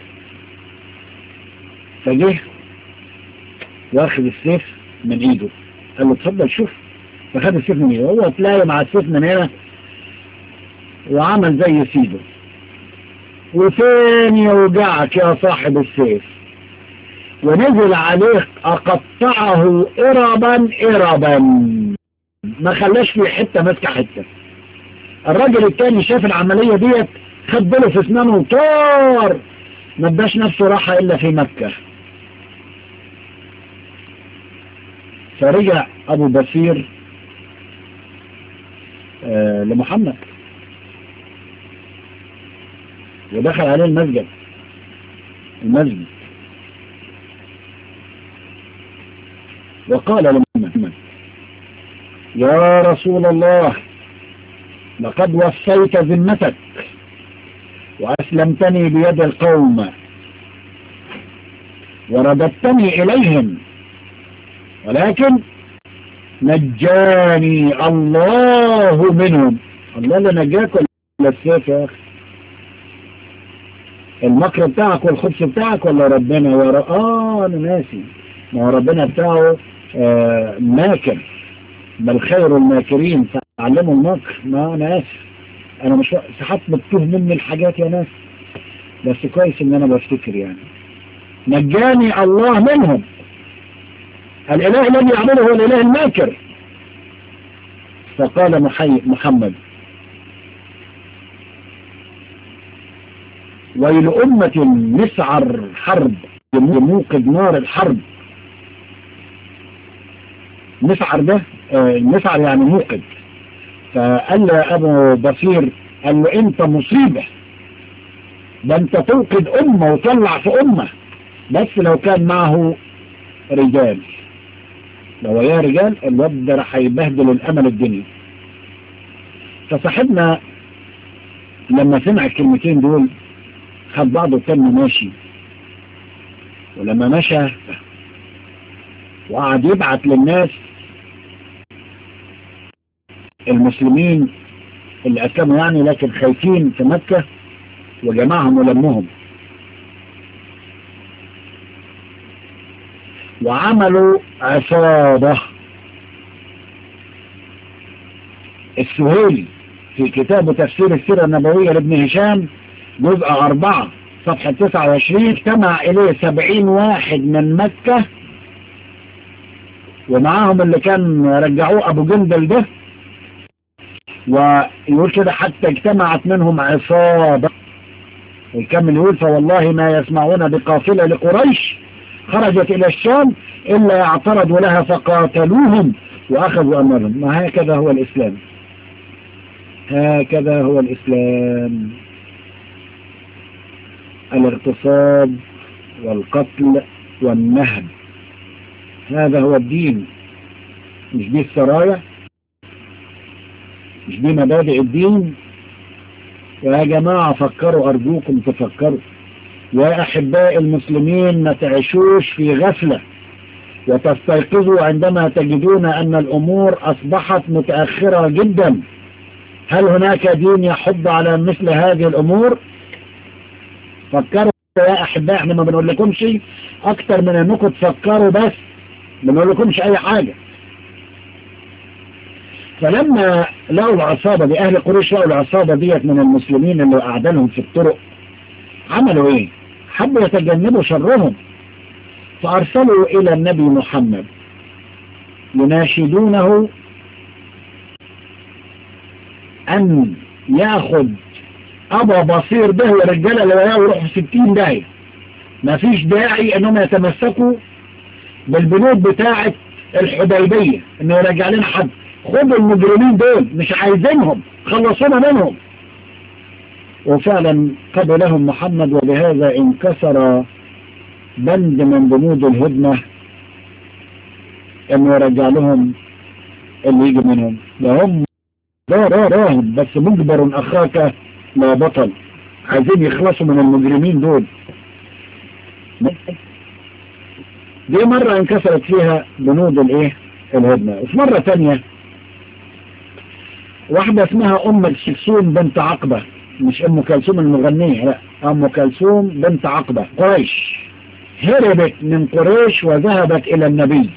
فجه واخد السيف من ايده، قال له اتفضل شوف. فخد السيف من ايده، هو اتلاقى مع السيف من هنا وعمل زي سيده. وفين يوجعك يا صاحب السيف؟ ونزل عليه اقطعه اربا، ما خلاش فيه حته ماسكه حته. الراجل التاني شاف العمليه ديت، خد باله في اسنانه وطار، ما اداش نفسه راحه الا في مكه. فرجع ابو بصير لمحمد ودخل عليه المسجد وقال لمحمد يا رسول الله لقد وفيت ذمتك وأسلمتني بيد القوم ورددتني إليهم، ولكن نجاني الله منهم. الله اللي نجاك ولا السيف يا أخي؟ المكر بتاعك والخبث بتاعك ولا ربنا؟ أنا ناسي، ما هو ربنا بتاعه ماكر، بل خير الماكرين تعلموا المكر. ما أنا آسف، أنا مش ساعات بتوه مني الحاجات يا ناس، بس كويس إن أنا بفتكر يعني. نجاني الله منهم. الإله الذي يعبده هو الإله الماكر. فقال محمد ويل أمة مسعر حرب يموقد نار الحرب. مسعر ده مسعر يعني موقد. فقال له أبو بصير، قال له أنت مصيبة، ده أنت توقد أمة وطلع في أمة، بس لو كان معه رجال، لو يا رجال الواد ده راح يبهدل الأمل الدنيا. فصاحبنا لما سمع الكلمتين دول خد بعضه كان ماشي، ولما مشى وقعد يبعت للناس المسلمين اللي أسلموا يعني لكن خايفين في مكة، وجمعهم ولمهم وعملوا عصابة. السهيلي في كتابه تفسير السيرة النبوية لابن هشام جزء 4 صفحة 29 اجتمع إليه 70 واحد من مكة، ومعاهم اللي كان رجعوه أبو جندل ده، ويقول كده حتى اجتمعت منهم عصابة. ويكمل يقول فوالله ما يسمعون بقافلة لقريش خرجت إلى الشام إلا اعترضوا لها فقاتلوهم وأخذوا أمرهم. ما هكذا هو الإسلام، هكذا هو الإسلام، الاغتصاب والقتل والنهب، هذا هو الدين. مش دي السرايا، مش دي مبادئ الدين. يا جماعة فكروا، أرجوكم تفكروا يا أحباء المسلمين، ما تعيشوش في غفلة وتستيقظوا عندما تجدون أن الأمور أصبحت متأخرة جدا. هل هناك دين يحض على مثل هذه الأمور؟ فكروا يا أحباء، احنا ما بنقول لكم شيء أكتر من أنكم تفكروا، بس ما بنقول لكمش أي حاجة. فلما لقوا العصابة دي، أهل قريش لقوا العصابة ديت من المسلمين اللي أعدلهم في الطرق، عملوا إيه؟ حبوا يتجنبوا شرهم، فأرسلوا إلى النبي محمد يناشدونه أن ياخد أبا بصير به والرجالة اللي وياه ويروحوا 60 داهية. مفيش داعي انهم يتمسكوا بالبنود بتاعة الحديبية انه يرجع لنا حد. خدوا المجرمين دول، مش عايزينهم، خلصونا منهم. وفعلا قبلهم محمد، وبهذا انكسر بند من بنود الهدنة انه يرجع لهم اللي يجي منهم. لهم راهب بس مجبر اخاك لا بطل. عايزين يخلصوا من المجرمين دول. دي مرة انكسرت فيها بنود الهدنة. وفي مرة تانية واحدة اسمها ام كلثوم بنت عقبة، مش ام كلثوم المغنية، لا، ام كلثوم بنت عقبة قريش، هربت من قريش وذهبت الى النبي،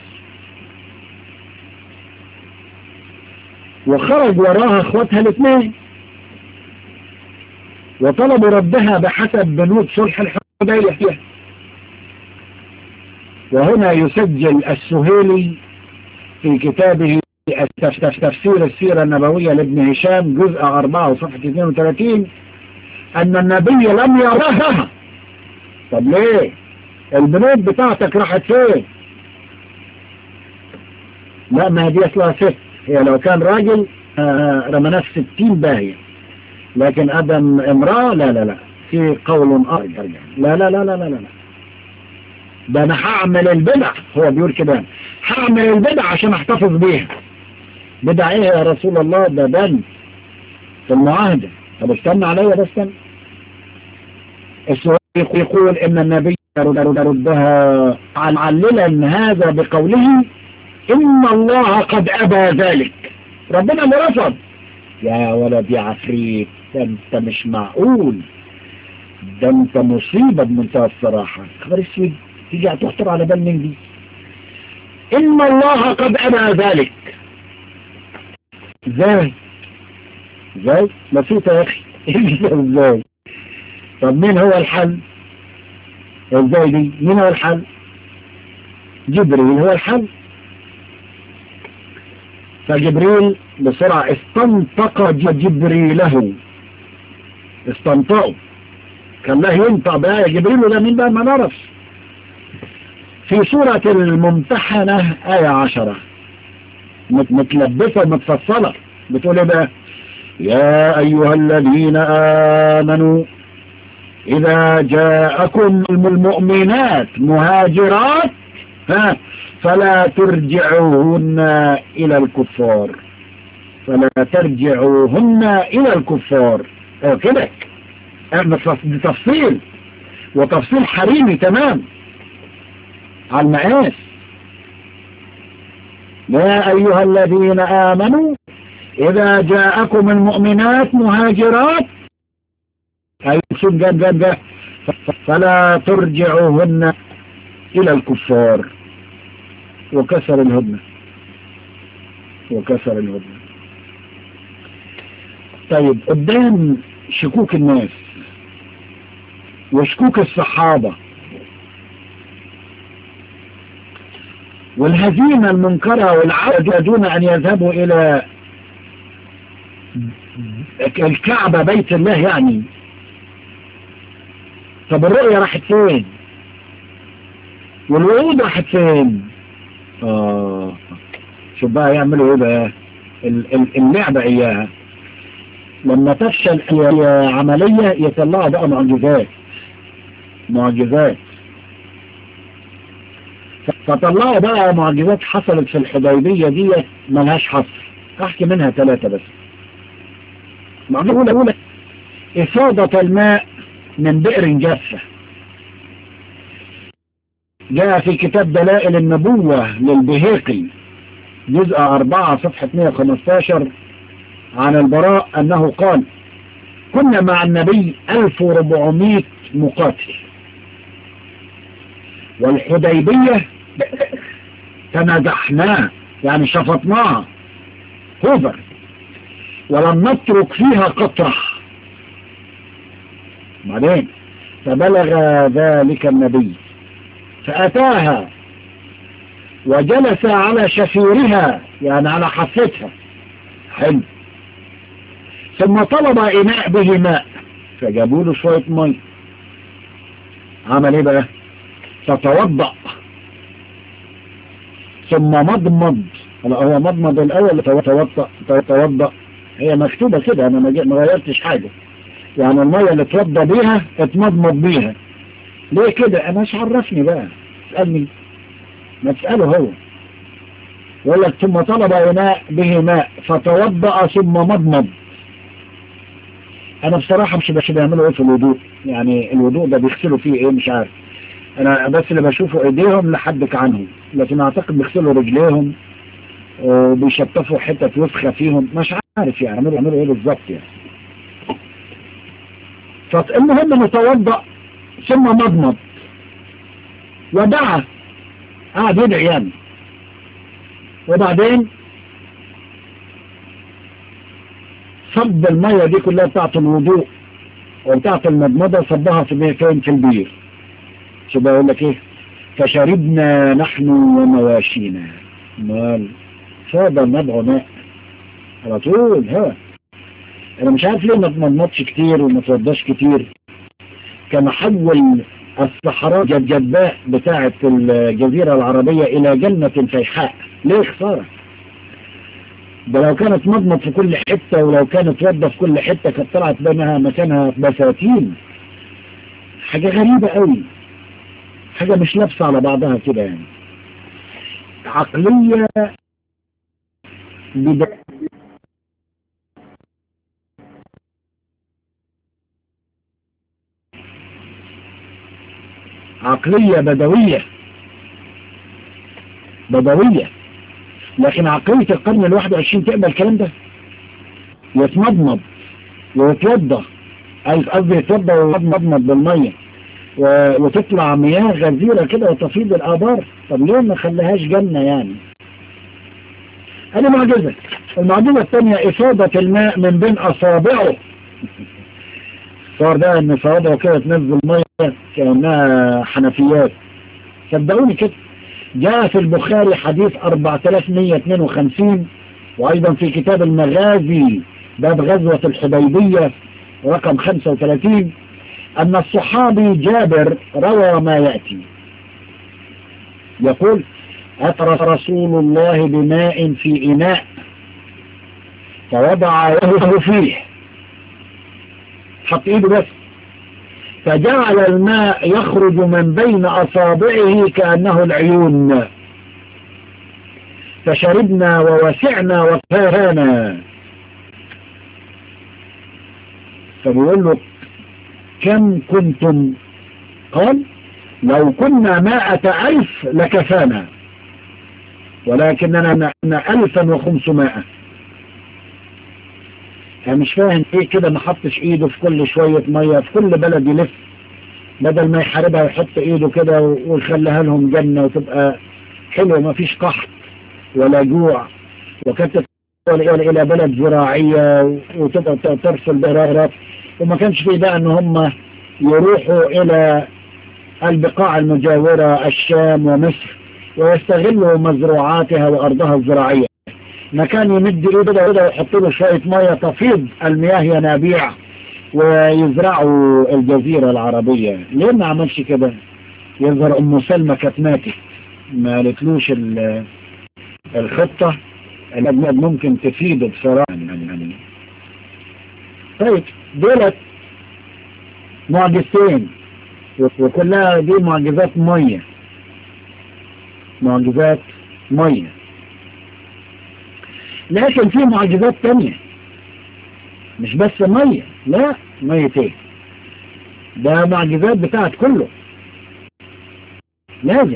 وخرج وراها اخواتها الاثنين وطلبوا ردها بحسب بنود صلح الحديبية فيها. وهنا يسجل السهيلي في كتابه تفسير السيرة النبوية لابن هشام جزء 4 وصفحة 32 أن النبي لم يراها. طب ليه؟ البنود بتاعتك راحت فين؟ لا، ما دي أصلها ست. هي لو كان راجل رمناه في 60 باهية، لكن أدم امرأة لا لا لا، في قول آخر. لا لا لا لا لا لا، ده أنا هعمل البدع. هو بيقول كده، هعمل البدع عشان احتفظ بيها. بدع ايه يا رسول الله؟ ده بند في المعاهدة. طب استنى عليا بس. السؤال يقول ان النبي ردها عللا هذا بقوله ان الله قد ابى ذلك. ربنا اللي رفض. يا ولد يا عفريت، ده انت مش معقول، ده انت مصيبة بمنتهى الصراحة. خبر اسود، تيجي هتخطر على بال مين دي؟ ان الله قد ابى ذلك. ازاي بسيطة يا اخي. ازاي؟ طب مين هو الحل؟ ازاي دي؟ مين هو الحل؟ جبريل هو الحل. فجبريل بسرعة استنطق جبريله، استنطقه، كان له ينطق بقى جبريل. وده مين بقى؟ ما نعرفش. في سورة الممتحنة آية 10 متلبسة ومتفصلة، بتقول ايه بقى؟ يا أيها الذين آمنوا إذا جاءكم المؤمنات مهاجرات فلا ترجعوهن إلى الكفار، فلا ترجعوهن إلى الكفار. كده بتفصيل، وتفصيل حريمي تمام على المقاس. يا أيها الذين آمنوا إذا جاءكم المؤمنات مهاجرات فلا ترجعوهن إلى الكفار. وكسر الهدنة. طيب، قدام شكوك الناس وشكوك الصحابة والهزيمة المنكرة والعودة دون أن يذهبوا إلى الكعبة بيت الله يعني. طب الرؤية راحت فين؟ والوعود راحت فين؟ شوف بقى يعملوا ايه بقى اللعبة اياها. لما تفشل عملية يطلعوا بقى معجزات. فطلعوا بقى معجزات حصلت في الحديبية دي ملهاش حصر. احكي منها 3 بس. معجزة الاولى افاضة الماء من بئر جافة. جاء في كتاب دلائل النبوة للبهيقي جزء 4 صفحة 115 عن البراء أنه قال: كنا مع النبي 1400 مقاتل، والحديبية تنازحناه يعني شفطناها هوفر، ولم نترك فيها قطرة. بعدين فبلغ ذلك النبي فأتاها وجلس على شفيرها يعني على حفتها. حلو. ثم طلب إناء به ماء فجابوا له شوية مية. عمل ايه بقى؟ تتوضأ ثم مضمض. هو مضمض الأول توضأ. هي مكتوبة كده، أنا ما غيرتش حاجة. يعني المية اللي توضى بيها اتمضمض بيها. ليه كده؟ أنا مش عرفني بقى، اسألني، ما تسأله هو. يقول لك ثم طلب إناء به ماء فتوضأ ثم مضمض. أنا بصراحة مش بيعملوا إيه في الوضوء، يعني الوضوء ده بيغسلوا فيه إيه مش عارف. أنا بس اللي بشوفه إيديهم لحدك عنهم، لكن أعتقد بيغسلوا رجليهم وبيشطفوا حتة وسخة فيهم، مش عارف يعني يعملوا إيه بالظبط يعني. فالمهم نتوضأ ثم مضمض ودعا، قاعد يدعي يعني. وبعدين صب المية دي كلها بتاعت الوضوء وبتاعت المضمضة، صبها في البير. شو بقول لك ايه؟ فشربنا نحن ومواشينا. مال فاض النبع ماء على طول. ها انا مش عارف ليه ما تمضمضش كتير وما توضاش كتير. كان حول الصحراء الجدباء بتاعت الجزيرة العربية الى جنة فيحاء. ليه خسارة؟ ده لو كانت مضمض في كل حتة ولو كانت توضى في كل حتة كانت طلعت بينها مكانها بساتين. حاجة غريبة قوي، حاجة مش لابسة على بعضها كده يعني. عقلية عقلية بدوية. لكن عقلية القرن ال21 تقبل الكلام ده؟ يتمضمض ويتوضى، قصدي يتوضى ويتمضمض بالمية وتطلع مياه غزيرة كده وتفيض الآبار. طب ليه ما خليهاش جنة يعني؟ هذه معجزة. المعجزة الثانية إفاضة الماء من بين أصابعه. صار ده ان صوابعه كده تنزل مية كأنها حنفيات. صدقوني كده. جاء في البخاري حديث 4152، وأيضا في كتاب المغازي باب غزوة الحديبية رقم 35، أن الصحابي جابر روى ما يأتي. يقول: أتى رسول الله بماء في إناء فوضع يده فيه، حط إيده بس، فجعل الماء يخرج من بين أصابعه كأنه العيون، فشربنا ووسعنا وكفانا. فبيقول له: كم كنتم؟ قال: لو كنا 100,000 لكفانا، ولكننا 1500. يعني مش فاهم ايه كده ما حطش ايده في كل شوية مية في كل بلد يلف، بدل ما يحاربها يحط ايده كده ويخليها لهم جنة وتبقى حلوة، ما فيش قحط ولا جوع، وكانت تتحول الى بلد زراعية وتبقى ترسل بإرارات، وما كانش في بقى ان هم يروحوا الى البقاع المجاورة الشام ومصر ويستغلوا مزروعاتها وارضها الزراعية. ما كان يمد ايده كده ويحط له شوية مية تفيض المياه ينابيع ويزرعوا الجزيرة العربية. ليه ما عملش كده؟ يظهر ام سلمى كانت ماتت، ما قالتلوش الخطة اللي ممكن تفيد بصراحة يعني. طيب دولت معجزتين، وكلها دي معجزات مية. لكن في معجزات تانية مش بس مية، لا ميتين، ده معجزات بتاعت كله لازم.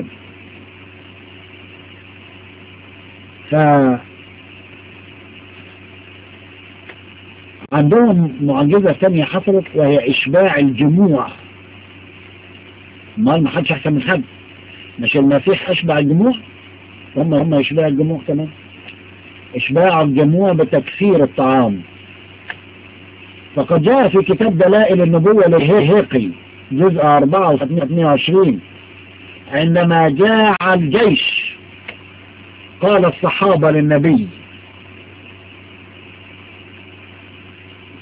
عندهم معجزة تانية حصلت وهي إشباع الجموع. ما حدش أحسن من حد، مش المسيح أشبع الجموع، هم يشبع الجموع كمان. إشباع الجموع بتكثير الطعام. فقد جاء في كتاب دلائل النبوة للهيقي جزء 4 عندما جاء الجيش قال الصحابة للنبي: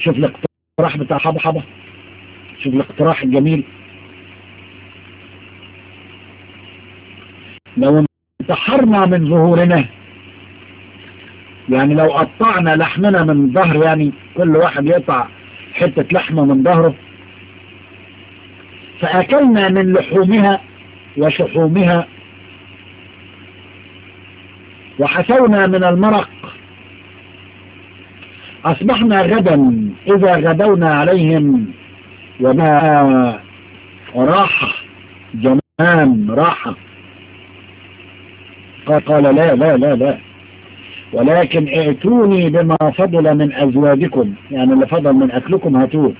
شوف الاقتراح بتاع حبحبة، شوف الاقتراح الجميل. لو انتحرنا من ظهورنا، يعني لو قطعنا لحمنا من ظهر، يعني كل واحد يقطع حتة لحمة من ظهره، فأكلنا من لحومها وشحومها وحسونا من المرق، أصبحنا غدا إذا غدونا عليهم وما راحة، جمال راحة. قال لا لا لا لا، ولكن ائتوني بما فضل من أزواجكم، يعني اللي فضل من أكلكم هاتوه.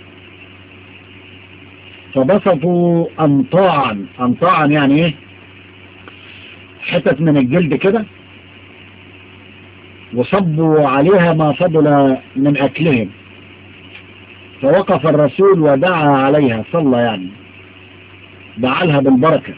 فبسطوا أنطاعا، أنطاعا يعني إيه؟ حتت من الجلد كده، وصبوا عليها ما فضل من أكلهم. فوقف الرسول ودعا عليها، صلى يعني، دعا لها بالبركة.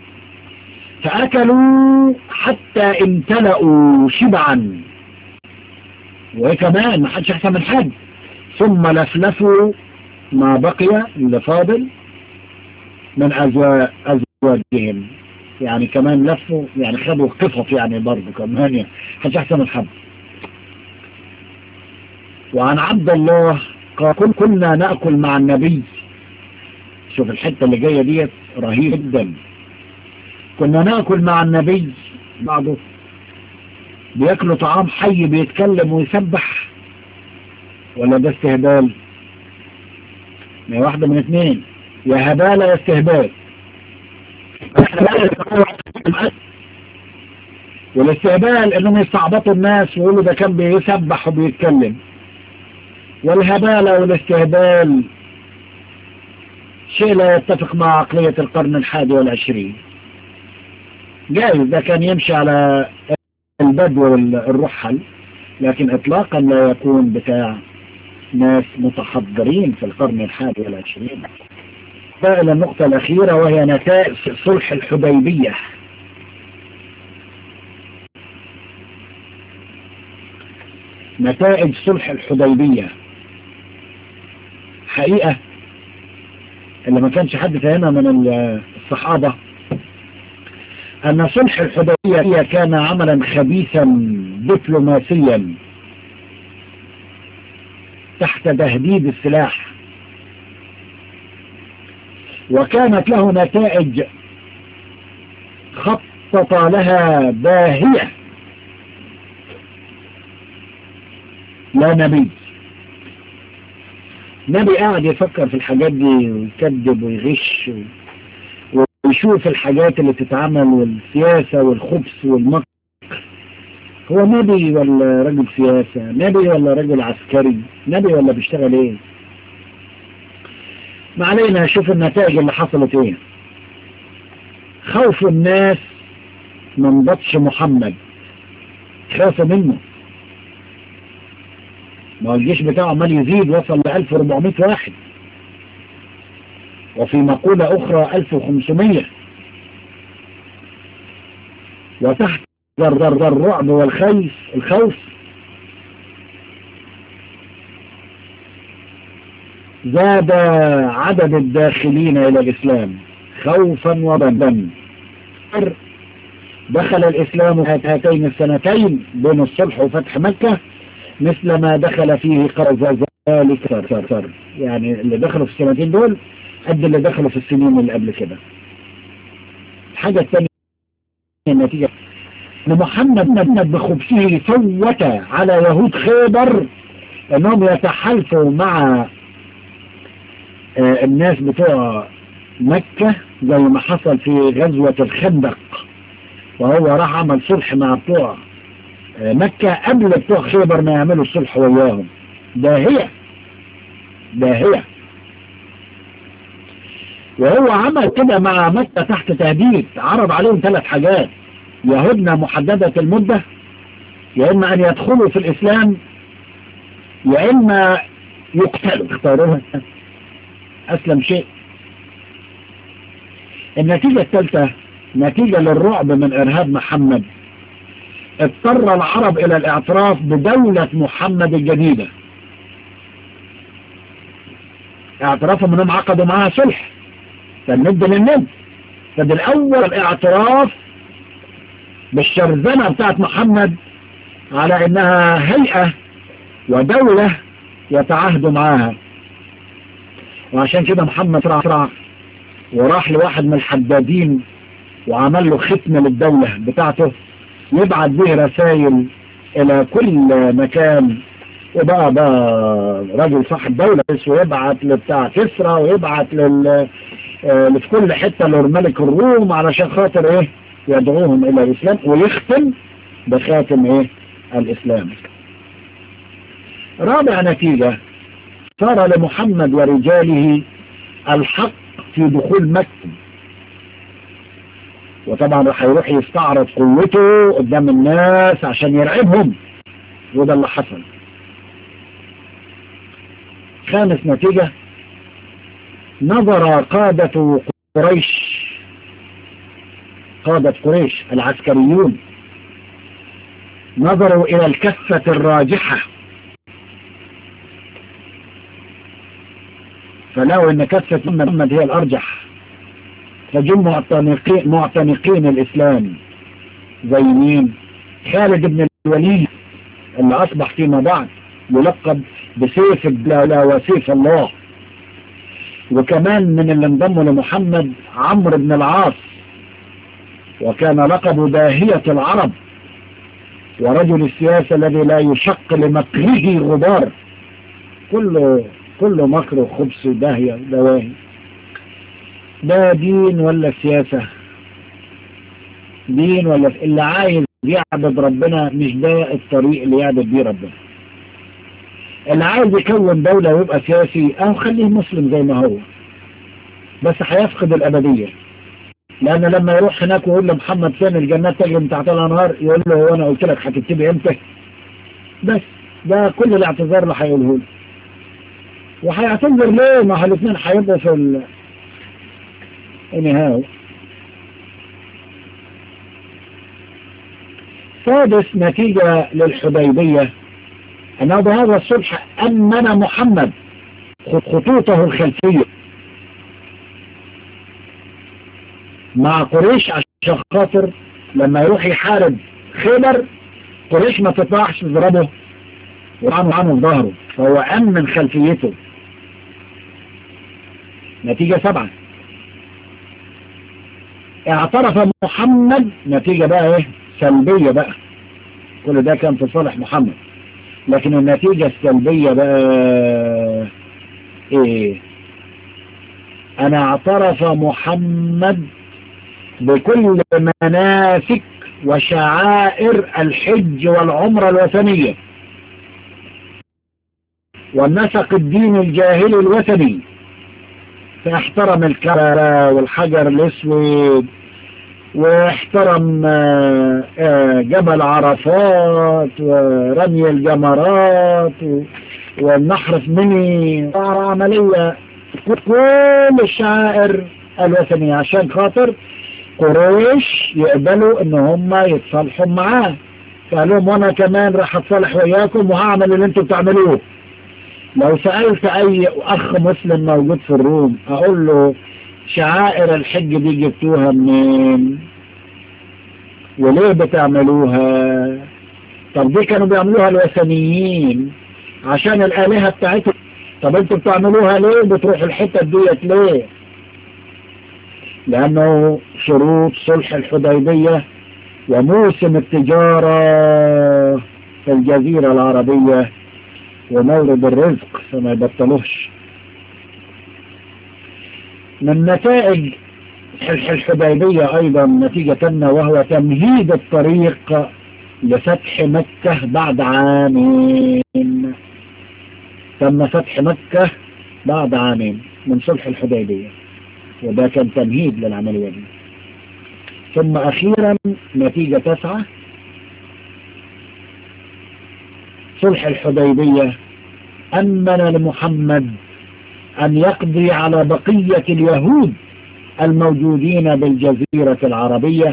فأكلوا حتى امتلأوا شبعا، وكمان ما حدش أحسن من حد. ثم لفلفوا ما بقي اللي فاضل من أزواجهم، يعني كمان لفوا، يعني خدوا قطف يعني برضه كمان، يعني حدش أحسن من حد. وعن عبد الله قال كنا نأكل مع النبي. شوف الحتة اللي جاية ديت رهيب جدا. كنا نأكل مع النبي، بعضه بيأكلوا طعام حي بيتكلم ويسبح، ولا ده استهبال؟ ما واحدة من اثنين، يا هبالة يا استهبال. والاستهبال انهم يستعبطوا الناس ويقولوا ده كان بيسبح وبيتكلم، والهبالة والاستهبال شيء لا يتفق مع عقلية القرن 21. جايز ده كان يمشي على البدو والرحل، لكن اطلاقا لا يكون بتاع ناس متحضرين في القرن 21. إلى النقطة الأخيرة، وهي نتائج صلح الحديبية. نتائج صلح الحديبية حقيقة اللي ما كانش حد فاهمها من الصحابة، أن صلح الحديبية كان عملا خبيثا دبلوماسيا تحت تهديد السلاح، وكانت له نتائج خطط لها باهية. لا نبي قاعد يفكر في الحاجات دي ويكذب ويغش ويشوف الحاجات اللي تتعمل والسياسة والخبث والمكر. هو نبي ولا رجل سياسة؟ نبي ولا رجل عسكري؟ نبي ولا بيشتغل ايه؟ ما علينا. شوف النتائج اللي حصلت ايه. خوف الناس من بطش محمد، خافوا منه. ما الجيش بتاعه عمال يزيد، وصل ل 1400 واحد، وفي مقولة أخرى 1500، وتحت الرعب والخوف زاد عدد الداخلين إلى الإسلام خوفا وبندا. دخل الإسلام هاتين السنتين بين الصلح وفتح مكة مثل ما دخل فيه قرز ذلك صار، يعني اللي دخلوا في السنتين دول قد اللي دخلوا في السنين اللي قبل كده. الحاجة الثانية النتيجة ان محمد بخبثه صوت على يهود خيبر انهم يتحالفوا مع الناس بتوع مكة زي ما حصل في غزوة الخندق، وهو راح عمل صلح مع بتوع مكة قبل بتوع خيبر ما يعملوا الصلح وياهم. باهية. وهو عمل كده مع مكة تحت تهديد، عرض عليهم 3 حاجات: يهودنا محددة المدة، يا إما أن يدخلوا في الإسلام، يا إما يقتلوا. اختاروها أسلم شيء. النتيجة الثالثة، نتيجة للرعب من إرهاب محمد، اضطر العرب إلى الاعتراف بدولة محمد الجديدة. اعترافهم انهم عقدوا معاها صلح، فالند للند. فده الاول الاعتراف بالشرذمة بتاعت محمد على انها هيئة ودولة يتعاهدوا معاها. وعشان كده محمد رع وراح لواحد من الحدادين وعمل له ختم للدولة بتاعته يبعت به رسائل الى كل مكان، وبقى راجل صاحب دولة، ويبعت لبتاع كسرى ويبعت في كل حتة للملك الروم علشان خاطر ايه يدعوهم الى الاسلام، ويختم بخاتم ايه الاسلام. رابع نتيجة، صار لمحمد ورجاله الحق في دخول مكة، وطبعا راح يروح يستعرض قوته قدام الناس عشان يرعبهم، وده اللي حصل. خامس نتيجة، نظر قادة قريش العسكريون نظروا إلى الكفة الراجحة، فلقوا إن كفة محمد هي الأرجح، فجم معتنقين الإسلام زي مين؟ خالد بن الوليد اللي أصبح فيما بعد يلقب بسيف الدولة وسيف الله. وكمان من اللي انضموا لمحمد عمرو بن العاص، وكان لقب داهية العرب ورجل السياسة الذي لا يشق لمكره غبار، كله مكر وخبث داهية دواهي. ده دين ولا سياسة؟ دين ولا اللي عايز يعبد ربنا مش ده الطريق اللي يعبد بيه ربنا. اللي عايز يكون دولة ويبقى سياسي او خليه مسلم زي ما هو، بس هيفقد الابدية. لان لما يروح هناك ويقول لمحمد فين الجنات تجري من تحتها الانهار، يقول له هو انا قلت لك هتكتبي امتى؟ بس ده كل الاعتذار اللي هيقوله له. وهيعتذر ليه؟ ما الاثنين هيبقوا في النهاية. سادس نتيجة للحديبية، أنه بهذا الصلح أمن محمد خطوطه الخلفية مع قريش، عشان خاطر لما يروح يحارب خيبر قريش ما تطلعش تضربه وعنه في ظهره، فهو أمن خلفيته. نتيجة 7، اعترف محمد، نتيجة بقى ايه سلبية بقى، كل ده كان في صالح محمد، لكن النتيجة السلبية بقى ايه؟ انا اعترف محمد بكل مناسك وشعائر الحج والعمرة الوثنية والنسق الديني الجاهلي الوثني، فاحترم الكعبة والحجر الاسود، واحترم جبل عرفات ورمي الجمرات والنحر في مني، عملية كل الشعائر الوثنية عشان خاطر قريش يقبلوا ان هم يتصالحوا معاه. فقال لهم وانا كمان راح اتصالح وياكم وهعمل اللي انتوا بتعملوه. لو سألت اي اخ مسلم موجود في الروم اقول له شعائر الحج دي جبتوها منين وليه بتعملوها؟ طب دي كانوا بيعملوها الوثنيين عشان الآلهة بتاعتهم، طب انتوا بتعملوها ليه؟ بتروحوا الحتة ديت ليه؟ لأنه شروط صلح الحديبية وموسم التجارة في الجزيرة العربية ومورد الرزق فما يبطلوش. من نتائج الحديبية أيضا نتيجة تامة، وهو تمهيد الطريق لفتح مكة بعد عامين. تم فتح مكة بعد عامين من صلح الحديبية، وده كان تمهيد للعملية دي. ثم أخيرا نتيجة 9، صلح الحديبية أمن لمحمد أن يقضي على بقية اليهود الموجودين بالجزيرة العربية،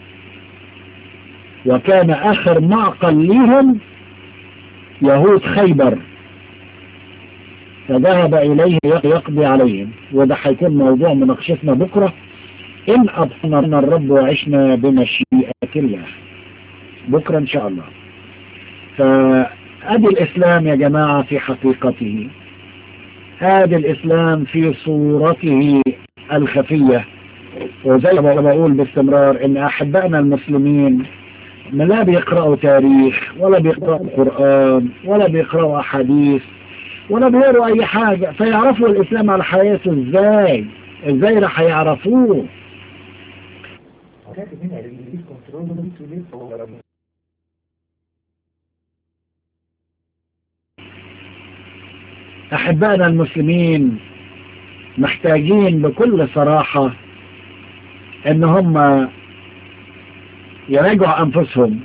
وكان آخر معقل لهم يهود خيبر فذهب إليه يقضي عليهم. وده هيكون موضوع مناقشتنا بكرة إن أبقنا الرب وعشنا بمشيئة الله بكرة إن شاء الله. فأدي الإسلام يا جماعة في حقيقته، هذا الإسلام في صورته الخفية. وزي ما بقول باستمرار إن أحبائنا المسلمين لا بيقرأوا تاريخ ولا بيقرأوا قرآن ولا بيقرأوا أحاديث ولا بيقرأوا أي حاجة، فيعرفوا الإسلام على حياته إزاي راح يعرفوه. أحبائنا المسلمين محتاجين بكل صراحة إن هم يراجعوا أنفسهم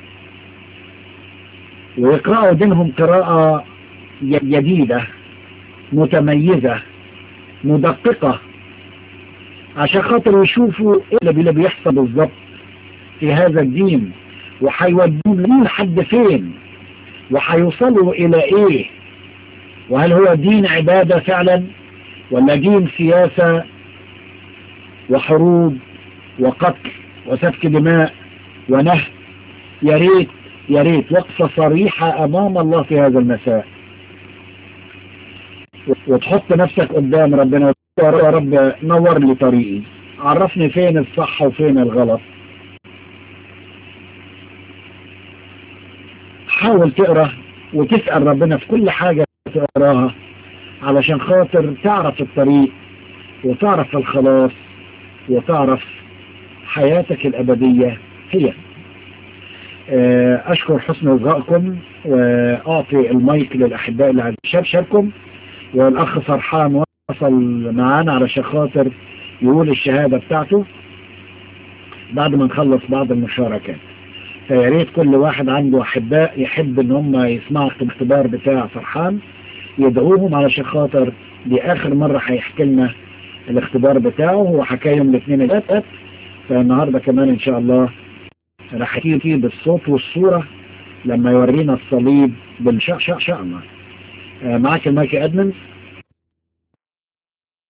ويقرأوا دينهم قراءة جديدة متميزة مدققة عشان خاطر يشوفوا إيه اللي بيحصل بالظبط في هذا الدين، وحيودون لحد فين، وحيوصلوا إلى إيه، وهل هو دين عبادة فعلا ولا دين سياسة وحروب وقتل وسفك دماء ونهب. يا ريت وقفة صريحة أمام الله في هذا المساء، وتحط نفسك قدام ربنا، يا رب نور لي طريقي، عرفني فين الصح وفين الغلط. حاول تقرأ وتسأل ربنا في كل حاجة تقراها علشان خاطر تعرف الطريق وتعرف الخلاص وتعرف حياتك الأبدية هي. أشكر حسن إصغائكم وأعطي المايك للأحباء اللي شاركم. والأخ فرحان وصل معانا علشان خاطر يقول الشهادة بتاعته بعد ما نخلص بعض المشاركات. فياريت كل واحد عنده أحباء يحب إن هم يسمعوا الاختبار بتاع فرحان يدعوهم علشان خاطر دي آخر مرة هيحكي لنا الاختبار بتاعه. هو حكايهم الاثنين اللي فاتت، فالنهاردة كمان إن شاء الله راح يجي بالصوت والصورة لما يورينا الصليب بالشاء الله. معاك المايك يا أدمن.